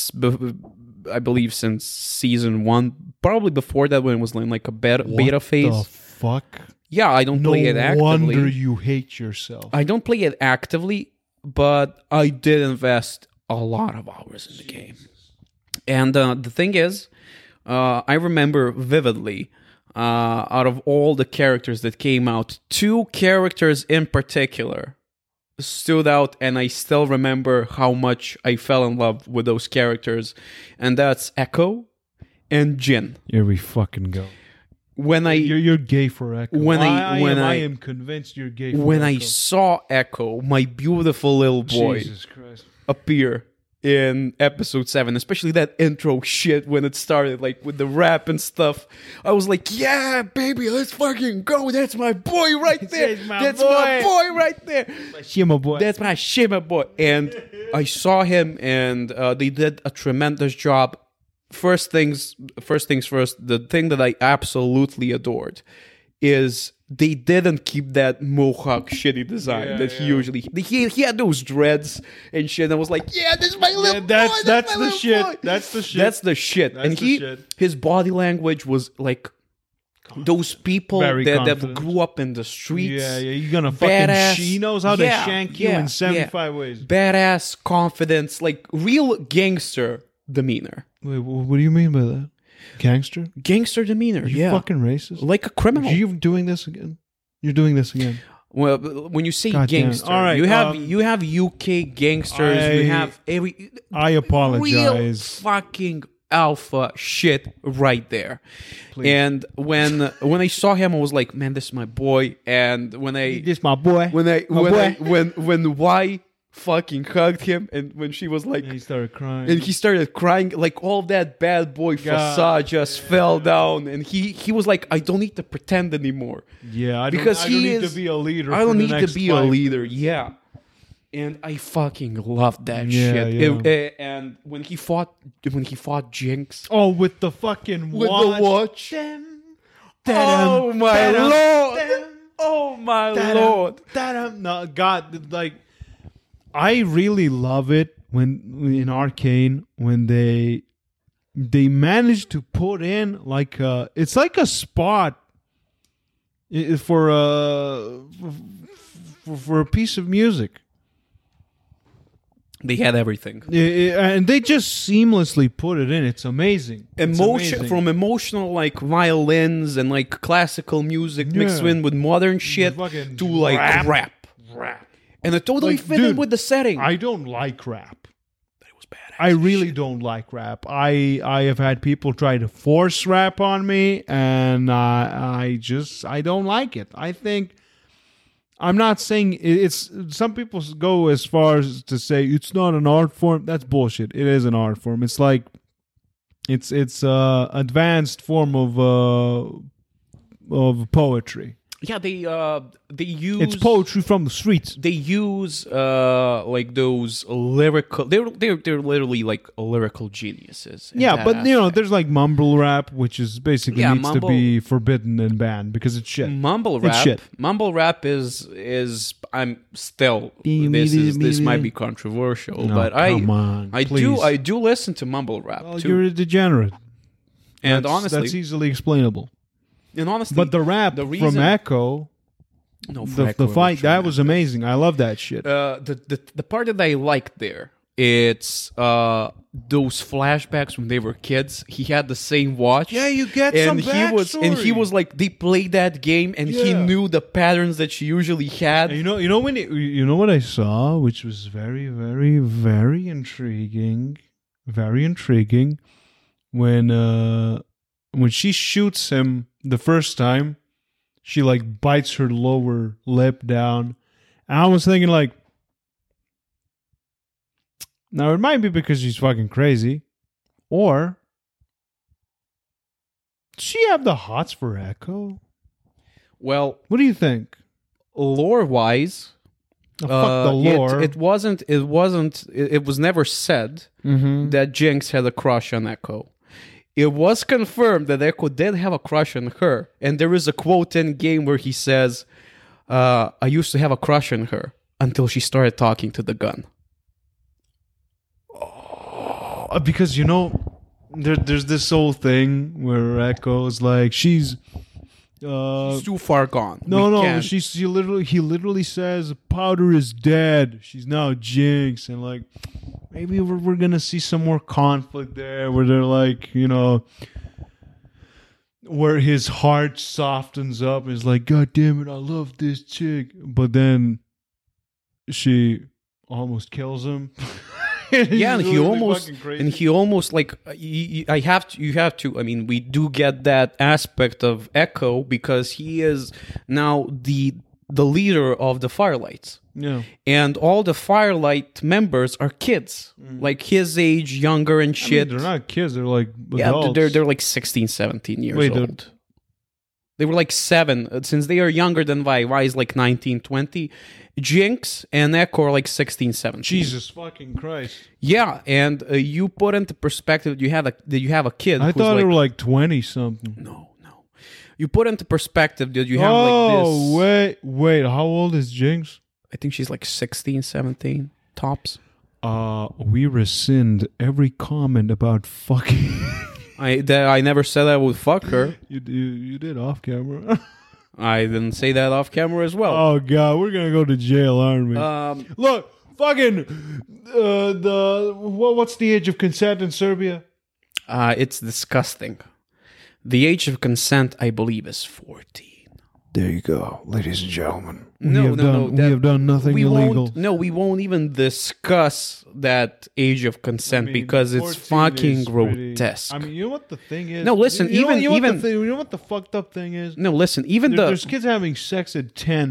I believe, since season 1. Probably before that, when it was in like a beta phase. The fuck? Yeah, I don't play it actively. wonder you hate yourself. I don't play it actively, but I did invest a lot of hours in the game. And the thing is, I remember vividly, out of all the characters that came out, 2 characters in particular stood out, and I still remember how much I fell in love with those characters, and that's Echo and Jin. Here we fucking go. When I You're gay for Echo. When I I am convinced you're gay for when Echo. I saw Echo, my beautiful little boy, Jesus Christ. appear in episode 7, especially that intro shit when it started, like with the rap and stuff. I was like, yeah, baby, let's fucking go. That's my boy right there. That's My my boy. boy right there. Shima boy. That's my shimmer boy. And I saw him, and they did a tremendous job. First things first, the thing that I absolutely adored is they didn't keep that mohawk shitty design that he usually... He had those dreads and shit, and I was like, yeah, this is my little boy. that's my the little shit. boy. That's the shit. That's the shit. That's And the shit. his body language was like those people Very that confident. grew up in the streets. Yeah, you're gonna fucking... Badass. She knows how to Yeah, shank you yeah, in 75 ways. Badass, confidence, like real gangster demeanor. Wait, what do you mean by that? Gangster? Gangster demeanor, You yeah. fucking racist? Like a criminal. Are you doing this again? You're doing this again. Well, when you say God damn. gangster, All right, you have UK gangsters, you have every I real apologize. fucking alpha shit right there. And when I saw him, I was like, man, this is my boy. And when This my boy. Y fucking hugged him, and when she was like, And he started crying. and he started crying, like all that bad boy facade just fell down, and he was like, I don't need to pretend anymore. Yeah, I Because don't, I don't he need is- to be a leader. I for don't the need to next be a 5 leader. Yeah. And I fucking loved that Yeah, shit. yeah. And when he fought Jinx Oh, with the fucking with watch. the watch. Da-dum, Oh my da-dum, lord! da-dum, Oh my da-dum, lord! da-dum. No, God, like, I really love it when in Arcane when they manage to put in like it's like a spot for a piece of music. They had everything. And they just seamlessly put it in. It's amazing. It's Emotion amazing. from emotional like violins and like classical music mixed Yeah. in with modern shit Fucking to like rap. And it totally Like, fit in dude, with the setting. I don't like rap. It was badass. I really don't like rap. I have had people try to force rap on me, and I don't like it. I think I'm not saying it's. Some people go as far as to say it's not an art form. That's bullshit. It is an art form. It's like it's advanced form of poetry. Yeah, they use It's poetry from the streets. they use like those lyrical they're literally like lyrical geniuses in Yeah, that but you know, aspect. there's like mumble rap, which is basically Yeah, needs to be forbidden and banned because it's shit. mumble It's rap shit. mumble rap is I'm still this might be controversial, No, but come on, I please. do listen to mumble rap Well, too. you're a degenerate. And That's honestly easily explainable. but the rap the reason- from Echo, no, the fight, that was amazing. I love that shit. the part that I liked there, it's those flashbacks when they were kids. He had the same watch. You get and he was like, they played that game and he Yeah. knew the patterns that she usually had. You know when you know what I saw, which was very, very, very intriguing, when she shoots him the first time, she like bites her lower lip down. And I was thinking like, now it might be because she's fucking crazy, or does she have the hots for Echo? Well, What do you think? lore wise, Oh, fuck the lore. It was never said Mm-hmm. that Jinx had a crush on Echo. It was confirmed that Echo did have a crush on her, and there is a quote in game where he says, "I used to have a crush on her until she started talking to the gun." Because you know, there's this whole thing where Echo's like she's. It's too far gone. No, We no. can't- He literally says Powder is dead. She's now Jinx, and like maybe we're gonna see some more conflict there, where they're like, you know, where his heart softens up and is like, God damn it, I love this chick, but then she almost kills him. Yeah, and He's really he almost like you have to. I mean, we do get that aspect of Echo because he is now the leader of the Firelights, yeah. and all the Firelight members are kids, like his age, younger and I mean, shit. they're not kids. They're like Yeah, adults. they're like 16, 17 years Wait, old. They were like 7 since they are younger than Vi. Vi is like 19, 20. Jinx and Echo are like 16, 17. Jesus fucking Christ! Yeah, and you put into perspective that you have a kid. I who's thought like, they were like 20 something. no. You put into perspective that you have like this. Wait, how old is Jinx? I think she's like 16, 17 tops. We rescind every comment about fucking. I never said I would fuck her. You did off camera. I didn't say that off camera as well. Oh god, we're gonna go to jail, aren't we? Look, fucking what's the age of consent in Serbia? It's disgusting. The age of consent, I believe, is 14. There you go, ladies and gentlemen. We that- have done nothing we illegal. we won't even discuss that age of consent I mean, because it's 14 fucking is pretty- grotesque. I mean, you know what the thing is? No, listen, you know even- what the fucked up thing is? no, listen, even There's kids having sex at 10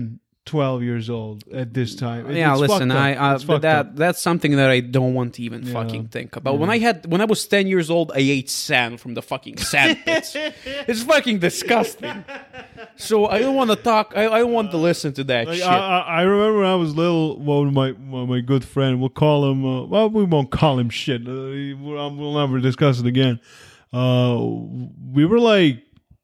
12 years old at this time. Yeah, It's listen, fucked up. It's fucked up. that's something that I don't want to even fucking think about. When I was 10 years old, I ate sand from the fucking sand pits. It's fucking disgusting. So I don't want to talk. I don't want to listen to that Like, shit. I remember when I was little. One of my good friend, we'll call him. Well, we won't call him shit. We'll never discuss it again. We were like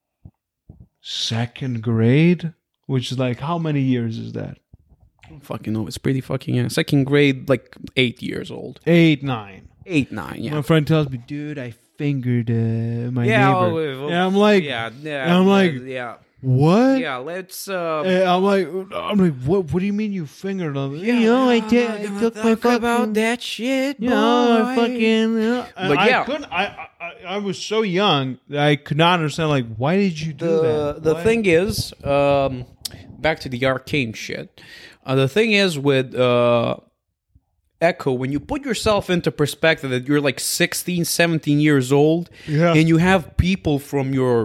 second grade, which is like, how many years is that? I don't fucking know. It's pretty fucking young. Second grade, like 8 years old. 8, 9. 8, 9. Yeah. My friend tells me, dude, I fingered my Yeah. neighbor. And I'm like, yeah. and I'm like, yeah. what? Yeah. Let's. And I'm like, what do you mean you fingered him? Yeah, You know, I I'm took gonna my talk about fucking, that shit. you know, I boy. fucking. But I yeah. couldn't. I was so young that I could not understand. Like, why did you do that? The Why? thing is, back to the arcane shit. The thing is with Echo, when you put yourself into perspective that you're like 16, 17 years old, Yeah. and you have people from your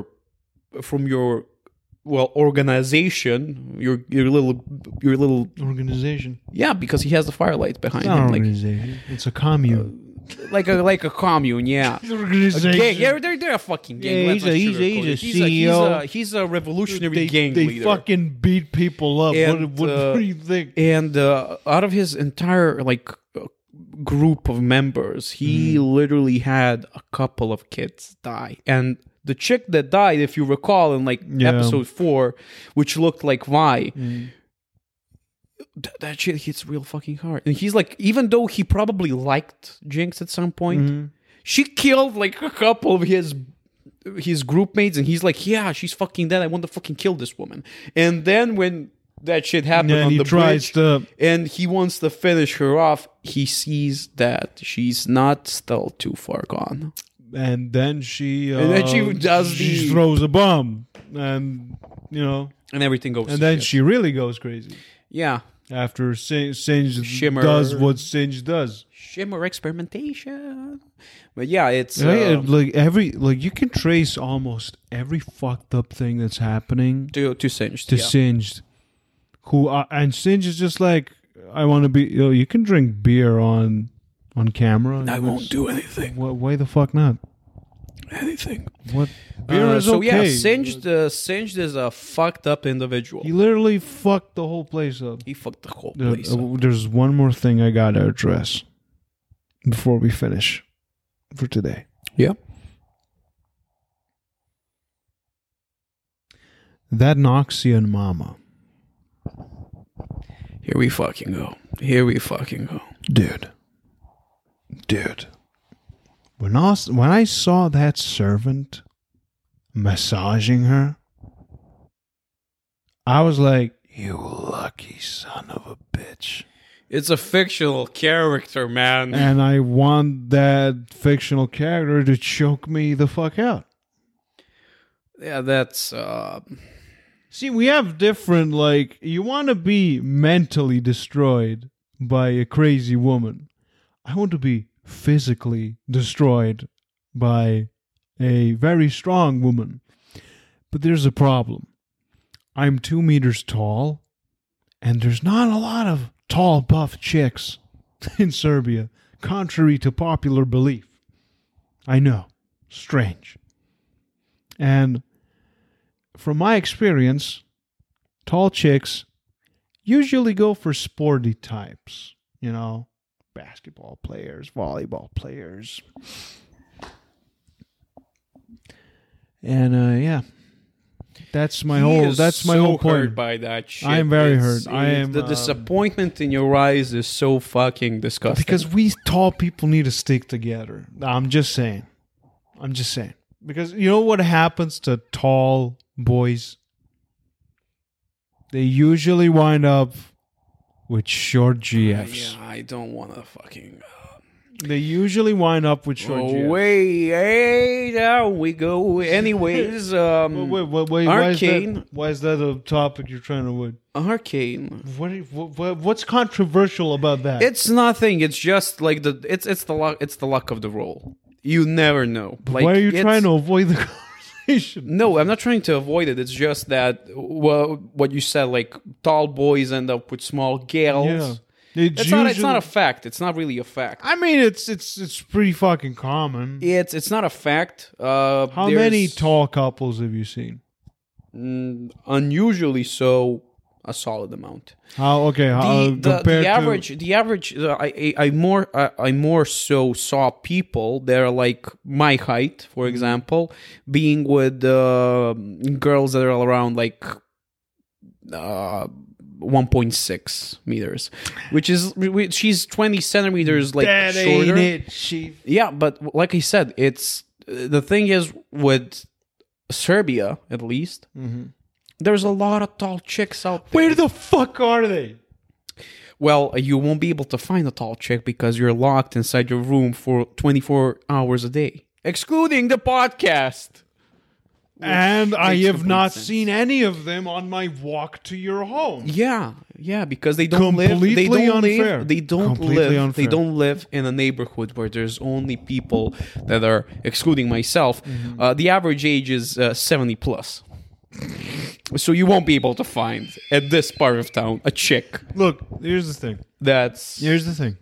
organization, your little Organization. yeah, because he has the firelight behind It's not him, an like organization. It's a commune. like a commune, yeah. A Organization. gang. Yeah, they're a fucking gang. Yeah, Let's not he's sugarcoat a it. CEO. He's a revolutionary They gang leader. fucking beat people up. And, What do you think? And out of his entire group of members, he literally had a couple of kids die. And the chick that died, if you recall, in episode 4, which looked like Vi, that shit hits real fucking hard. And he's like, even though he probably liked Jinx at some point, she killed like a couple of his group mates, and he's like, yeah, she's fucking dead. I want to fucking kill this woman. And then when that shit happened And on he the tries bridge, to. and he wants to finish her off, he sees that she's not still too far gone. And then she. And then she does she the- throws a bomb, and And everything goes and to then shit. she really goes crazy Yeah. after Singe Shimmer. does what Singe does. Shimmer experimentation. But yeah, it's... Yeah, you can trace almost every fucked up thing that's happening to Singed. to yeah. Singed. And Singe is just like, I want to be. You can drink beer on camera. I won't do anything. Why the fuck not? Anything. What beer is so okay. yeah, Singed is a fucked up individual. He literally fucked the whole place up. He fucked the whole place up. There's one more thing I gotta address before we finish for today. Yeah. That Noxian mama, Here we fucking go. Here we fucking go. dude. When I saw that servant massaging her, I was like, "You lucky son of a bitch." It's a fictional character, man. And I want that fictional character to choke me the fuck out. Yeah, that's... See, we have different, you want to be mentally destroyed by a crazy woman. I want to be physically destroyed by a very strong woman. But there's a problem. I'm 2 meters tall, and there's not a lot of tall, buff chicks in Serbia, contrary to popular belief. I know. Strange. And from my experience, tall chicks usually go for sporty types. You know, basketball players, volleyball players. And yeah. That's my whole hurt point. by that shit. I am very hurt. The disappointment in your eyes is so fucking disgusting. Because we tall people need to stick together. I'm just saying. Because you know what happens to tall boys? They usually wind up with short GFs. Yeah, I don't want to fucking... They usually wind up with short GFs. Hey, there we go. Anyways, Wait, Arcane. Why is that a topic you're trying to win? Arcane. What's controversial about that? It's nothing. It's just like it's the luck of the role. You never know. Like, Why are you trying to avoid the conversation. No, I'm not trying to avoid it. It's just that what you said, like tall boys end up with small girls. It's not a fact. It's not really a fact. I mean, it's pretty fucking common. It's not a fact. How many tall couples have you seen? Unusually so, a solid amount. The average. I more so saw people that are like my height, for example, being with girls that are around like 1.6 meters, which is she's 20 centimeters like that shorter. Ain't it, yeah, but like I said, it's the thing is with Serbia at least. There's a lot of tall chicks out there. Where the fuck are they? Well, you won't be able to find a tall chick because you're locked inside your room for 24 hours a day, excluding the podcast. And I makes have complete not sense. seen any of them on my walk to your home. Yeah, because they don't live. Completely unfair. They don't Completely live. unfair. They don't live in a neighborhood where there's only people that are, excluding myself. The average age is 70 plus. So you won't be able to find at this part of town a chick Look, here's the thing. that's Here's the thing.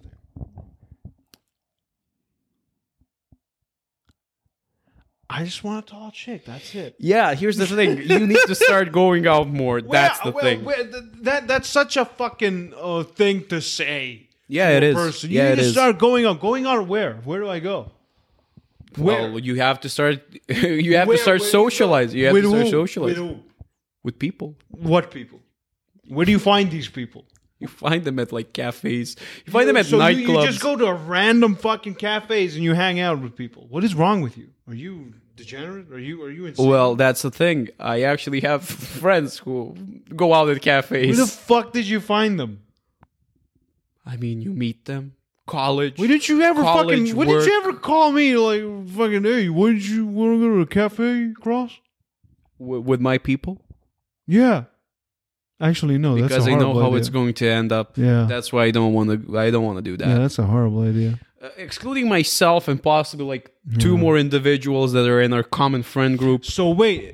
I just want a tall chick. That's it. Yeah, here's the thing. You need to start going out more. That's the thing. That's such a fucking thing to say. Yeah, to it a is. person. Yeah, you it need to is. start going out. Going out where? Where do I go? Where? Well, you have to start. You have Where- to start where socializing. You have With to start who? socializing With who? with people. What people? Where do you find these people? You find them at like cafes. You find them at So nightclubs. you just go to random fucking cafes and you hang out with people. What is wrong with you? Are you degenerate? Are you insane? Well, that's the thing. I actually have friends who go out at cafes. Where the fuck did you find them? I mean, you meet them. College. Why didn't you ever College fucking? Why didn't you work. ever call me like fucking? Hey, why did you want to go to a cafe, Cross? With my people? Yeah. Actually, no. Because that's a I know horrible how idea. it's going to end up. Yeah. That's why I don't want to. I don't want to do that. Yeah, that's a horrible idea. Excluding myself and possibly like two more individuals that are in our common friend group. So wait,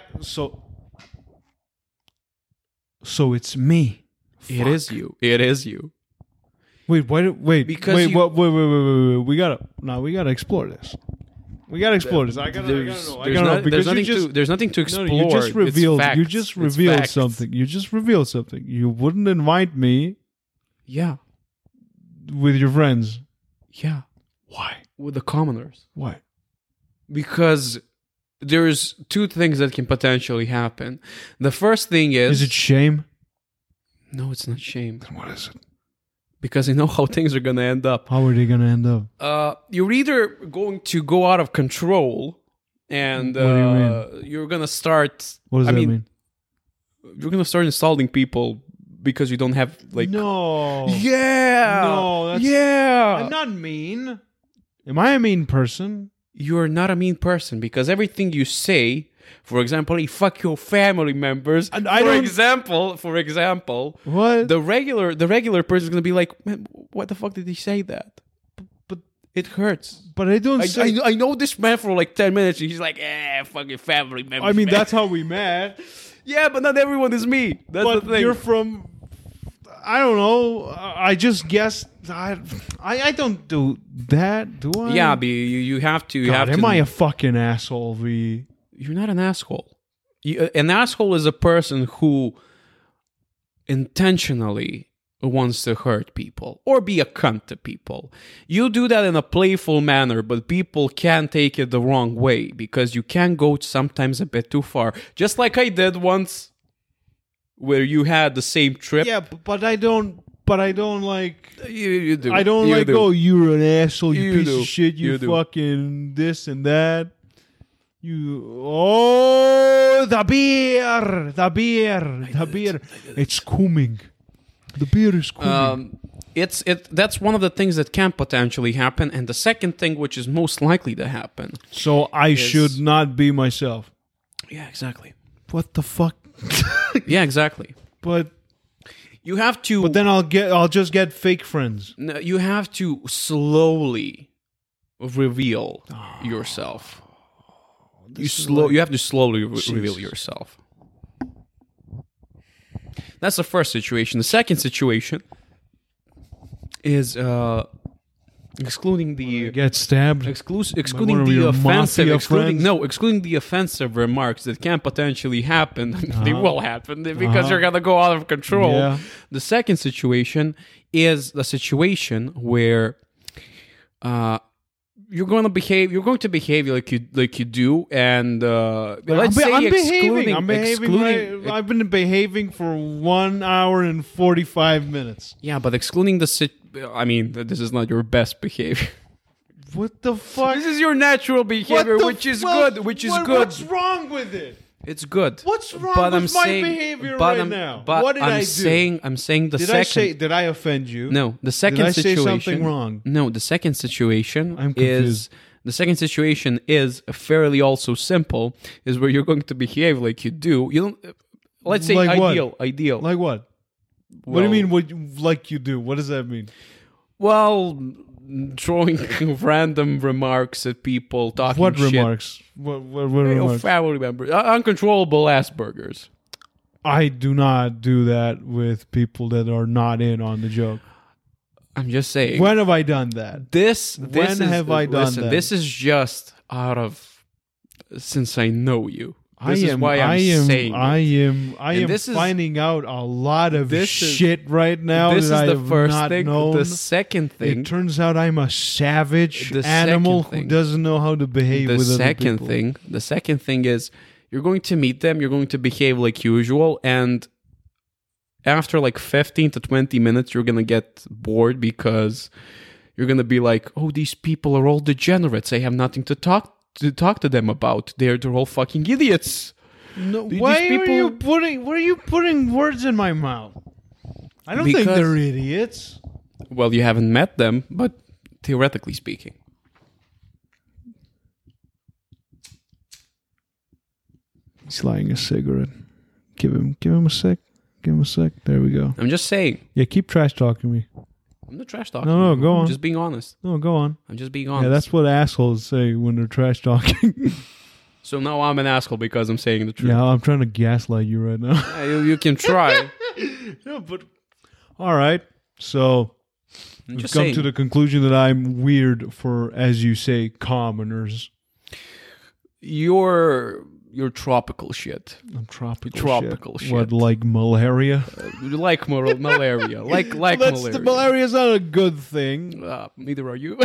so it's me. It is you. It is you. Wait, wait, Because wait, you- wait. We gotta explore this. I gotta know. I gotta know because There's nothing to no, explore. you just revealed. It's You facts. just It's revealed facts. something. You just revealed something. You wouldn't invite me Yeah. with your friends. Yeah. Why? With the commoners. Why? Because there's two things that can potentially happen. The first thing Is it shame? No, it's not shame. What is it? Because I know how things are going to end up. How are they gonna end up? You're either going to go out of control and What do you you're going to start... What does I that mean, mean? you're going to start insulting people because you don't have, like... No. Yeah! No, that's- Yeah! I'm not mean. Am I a mean person? You're not a mean person because everything you say... For example, hey, fuck your family members. And I for don't- example, What? the regular person is gonna be like, man, what the fuck did he say that? But it hurts. But I don't say. I know this man for like 10 minutes and he's like, fucking family members. I mean, man." that's how we met. Yeah, but not everyone is me. That's But the thing. you're from. I don't know. I just guessed. I don't do that, do I? Yeah, but you have to. You God, have am to. I a fucking asshole, V? You're not an asshole. An asshole is a person who intentionally wants to hurt people or be a cunt to people. You do that in a playful manner, but people can take it the wrong way because you can go sometimes a bit too far. Just like I did once where you had the same trip. Yeah, but I don't. But I don't like. You do. I don't You like. do. Oh, you're an asshole. You, You piece do. of shit. You You do. fucking this and that. You. Oh, the beer. It's coming. The beer is coming. That's one of the things that can potentially happen, and the second thing, which is most likely to happen. So I should not be myself. Yeah, exactly. What the fuck? Yeah, exactly. But You have to. then I'll just get fake friends. No, you have to slowly reveal yourself. You have to slowly reveal yourself. That's the first situation. The second situation is excluding the Get stabbed. excluding one of the your offensive, mafia friends? excluding the offensive remarks that can potentially happen. They will happen because you're gonna go out of control. Yeah. The second situation is the situation where you're going to behave like you do, and let's say I'm behaving. excluding I've been behaving for 1 hour and 45 minutes. yeah, but excluding I mean, this is not your best behavior. What the fuck? This is your natural behavior, What the which is fuck? good. Which is What- good. What's wrong with it? It's good. What's wrong But with I'm my saying, behavior but right I'm- now? But What did I do? I'm saying the Did second. Did I offend you? No, the second Did I say situation. something wrong? No, the second situation I'm is confused. the second situation is fairly also simple. Is where you're going to behave like you do. You don't. Let's say Like what? ideal. Like what? What do you mean? Like you do? What does that mean? Well, throwing random remarks at people, talking What shit. remarks? What Your remarks? family members, uncontrollable Asperger's. I do not do that with people that are not in on the joke. I'm just saying. When have I done that? This When is, have I done listen, that? This is just out of since I know you. This is I am saying this is- finding out a lot of This is- shit right now this is that I the have first not thing. known. The second thing. It turns out I'm a savage The animal second thing- who doesn't know how to behave The with other second people. thing. The second thing is you're going to meet them. You're going to behave like usual, and after like 15 to 20 minutes, you're gonna get bored because you're gonna be like, "Oh, these people are all degenerates. I have nothing to talk to them about. They're all fucking idiots." No, These why people- are you putting words in my mouth? I don't think Because- they're idiots. Well, you haven't met them, but theoretically speaking. He's lighting a cigarette. Give him a sec. Give him a sec. There we go. I'm just saying. Yeah, keep trash talking me. I'm not trash talking. No, go I'm on. just being honest. No, go on. I'm just being honest. Yeah, that's what assholes say when they're trash talking. So now I'm an asshole because I'm saying the truth. Yeah, I'm trying to gaslight you right now. You can try. Yeah, but all right. So I'm we've just come saying. to the conclusion that I'm weird for, as you say, commoners. You're tropical shit. I'm tropical. Tropical shit. What, shit. like malaria? You like malaria. Like That's malaria. the malaria's not a good thing. Neither are you.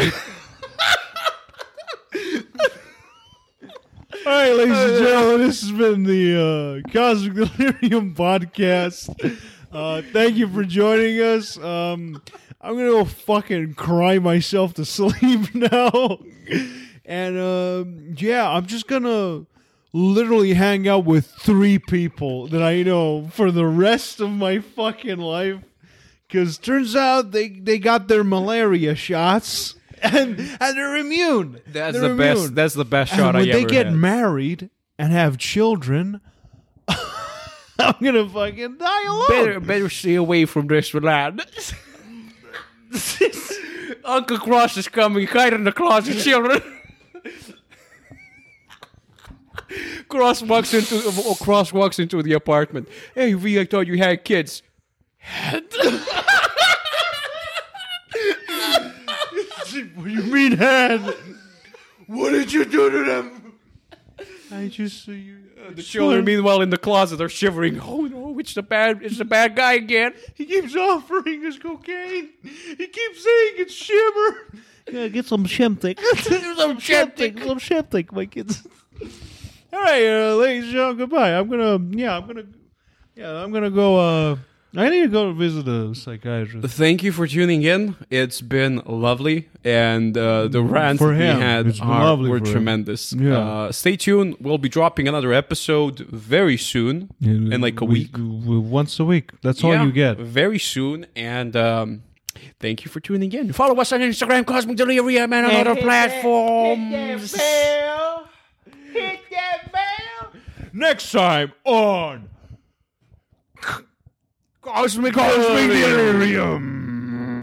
All right, ladies and gentlemen, this has been the Cosmic Delirium podcast. Thank you for joining us. I'm gonna go fucking cry myself to sleep now, and yeah, I'm just gonna literally hang out with 3 people that I know for the rest of my fucking life. Because turns out they got their malaria shots. And they're immune. That's They're the best. immune. That's the best And shot I when ever they get had. married and have children, I'm gonna fucking die alone. Better stay away from this lad. Uncle Cross is coming. Hide in the closet, children. Cross walks into the apartment. Hey, V, I thought you had kids. What do you mean, had? What did you do to them? I just saw you. The children, meanwhile, in the closet, are shivering. Oh no, it's the bad guy again. He keeps offering us cocaine. He keeps saying it's shimmer. Yeah, get some Shemtic. Some Shemtic, my kids. All right, ladies and gentlemen, goodbye. I'm gonna go. I need to go visit a psychiatrist. Thank you for tuning in. It's been lovely, and the rants For that we him, had it's been lovely were for him. tremendous. Yeah. Stay tuned. We'll be dropping another episode very soon, in like a week. Once a week. That's all Yeah, you get. very soon. And thank you for tuning in. Follow us on Instagram, Cosmic Delirium, and on other platforms. Hit that bell. Next time on Cosmic Delirium.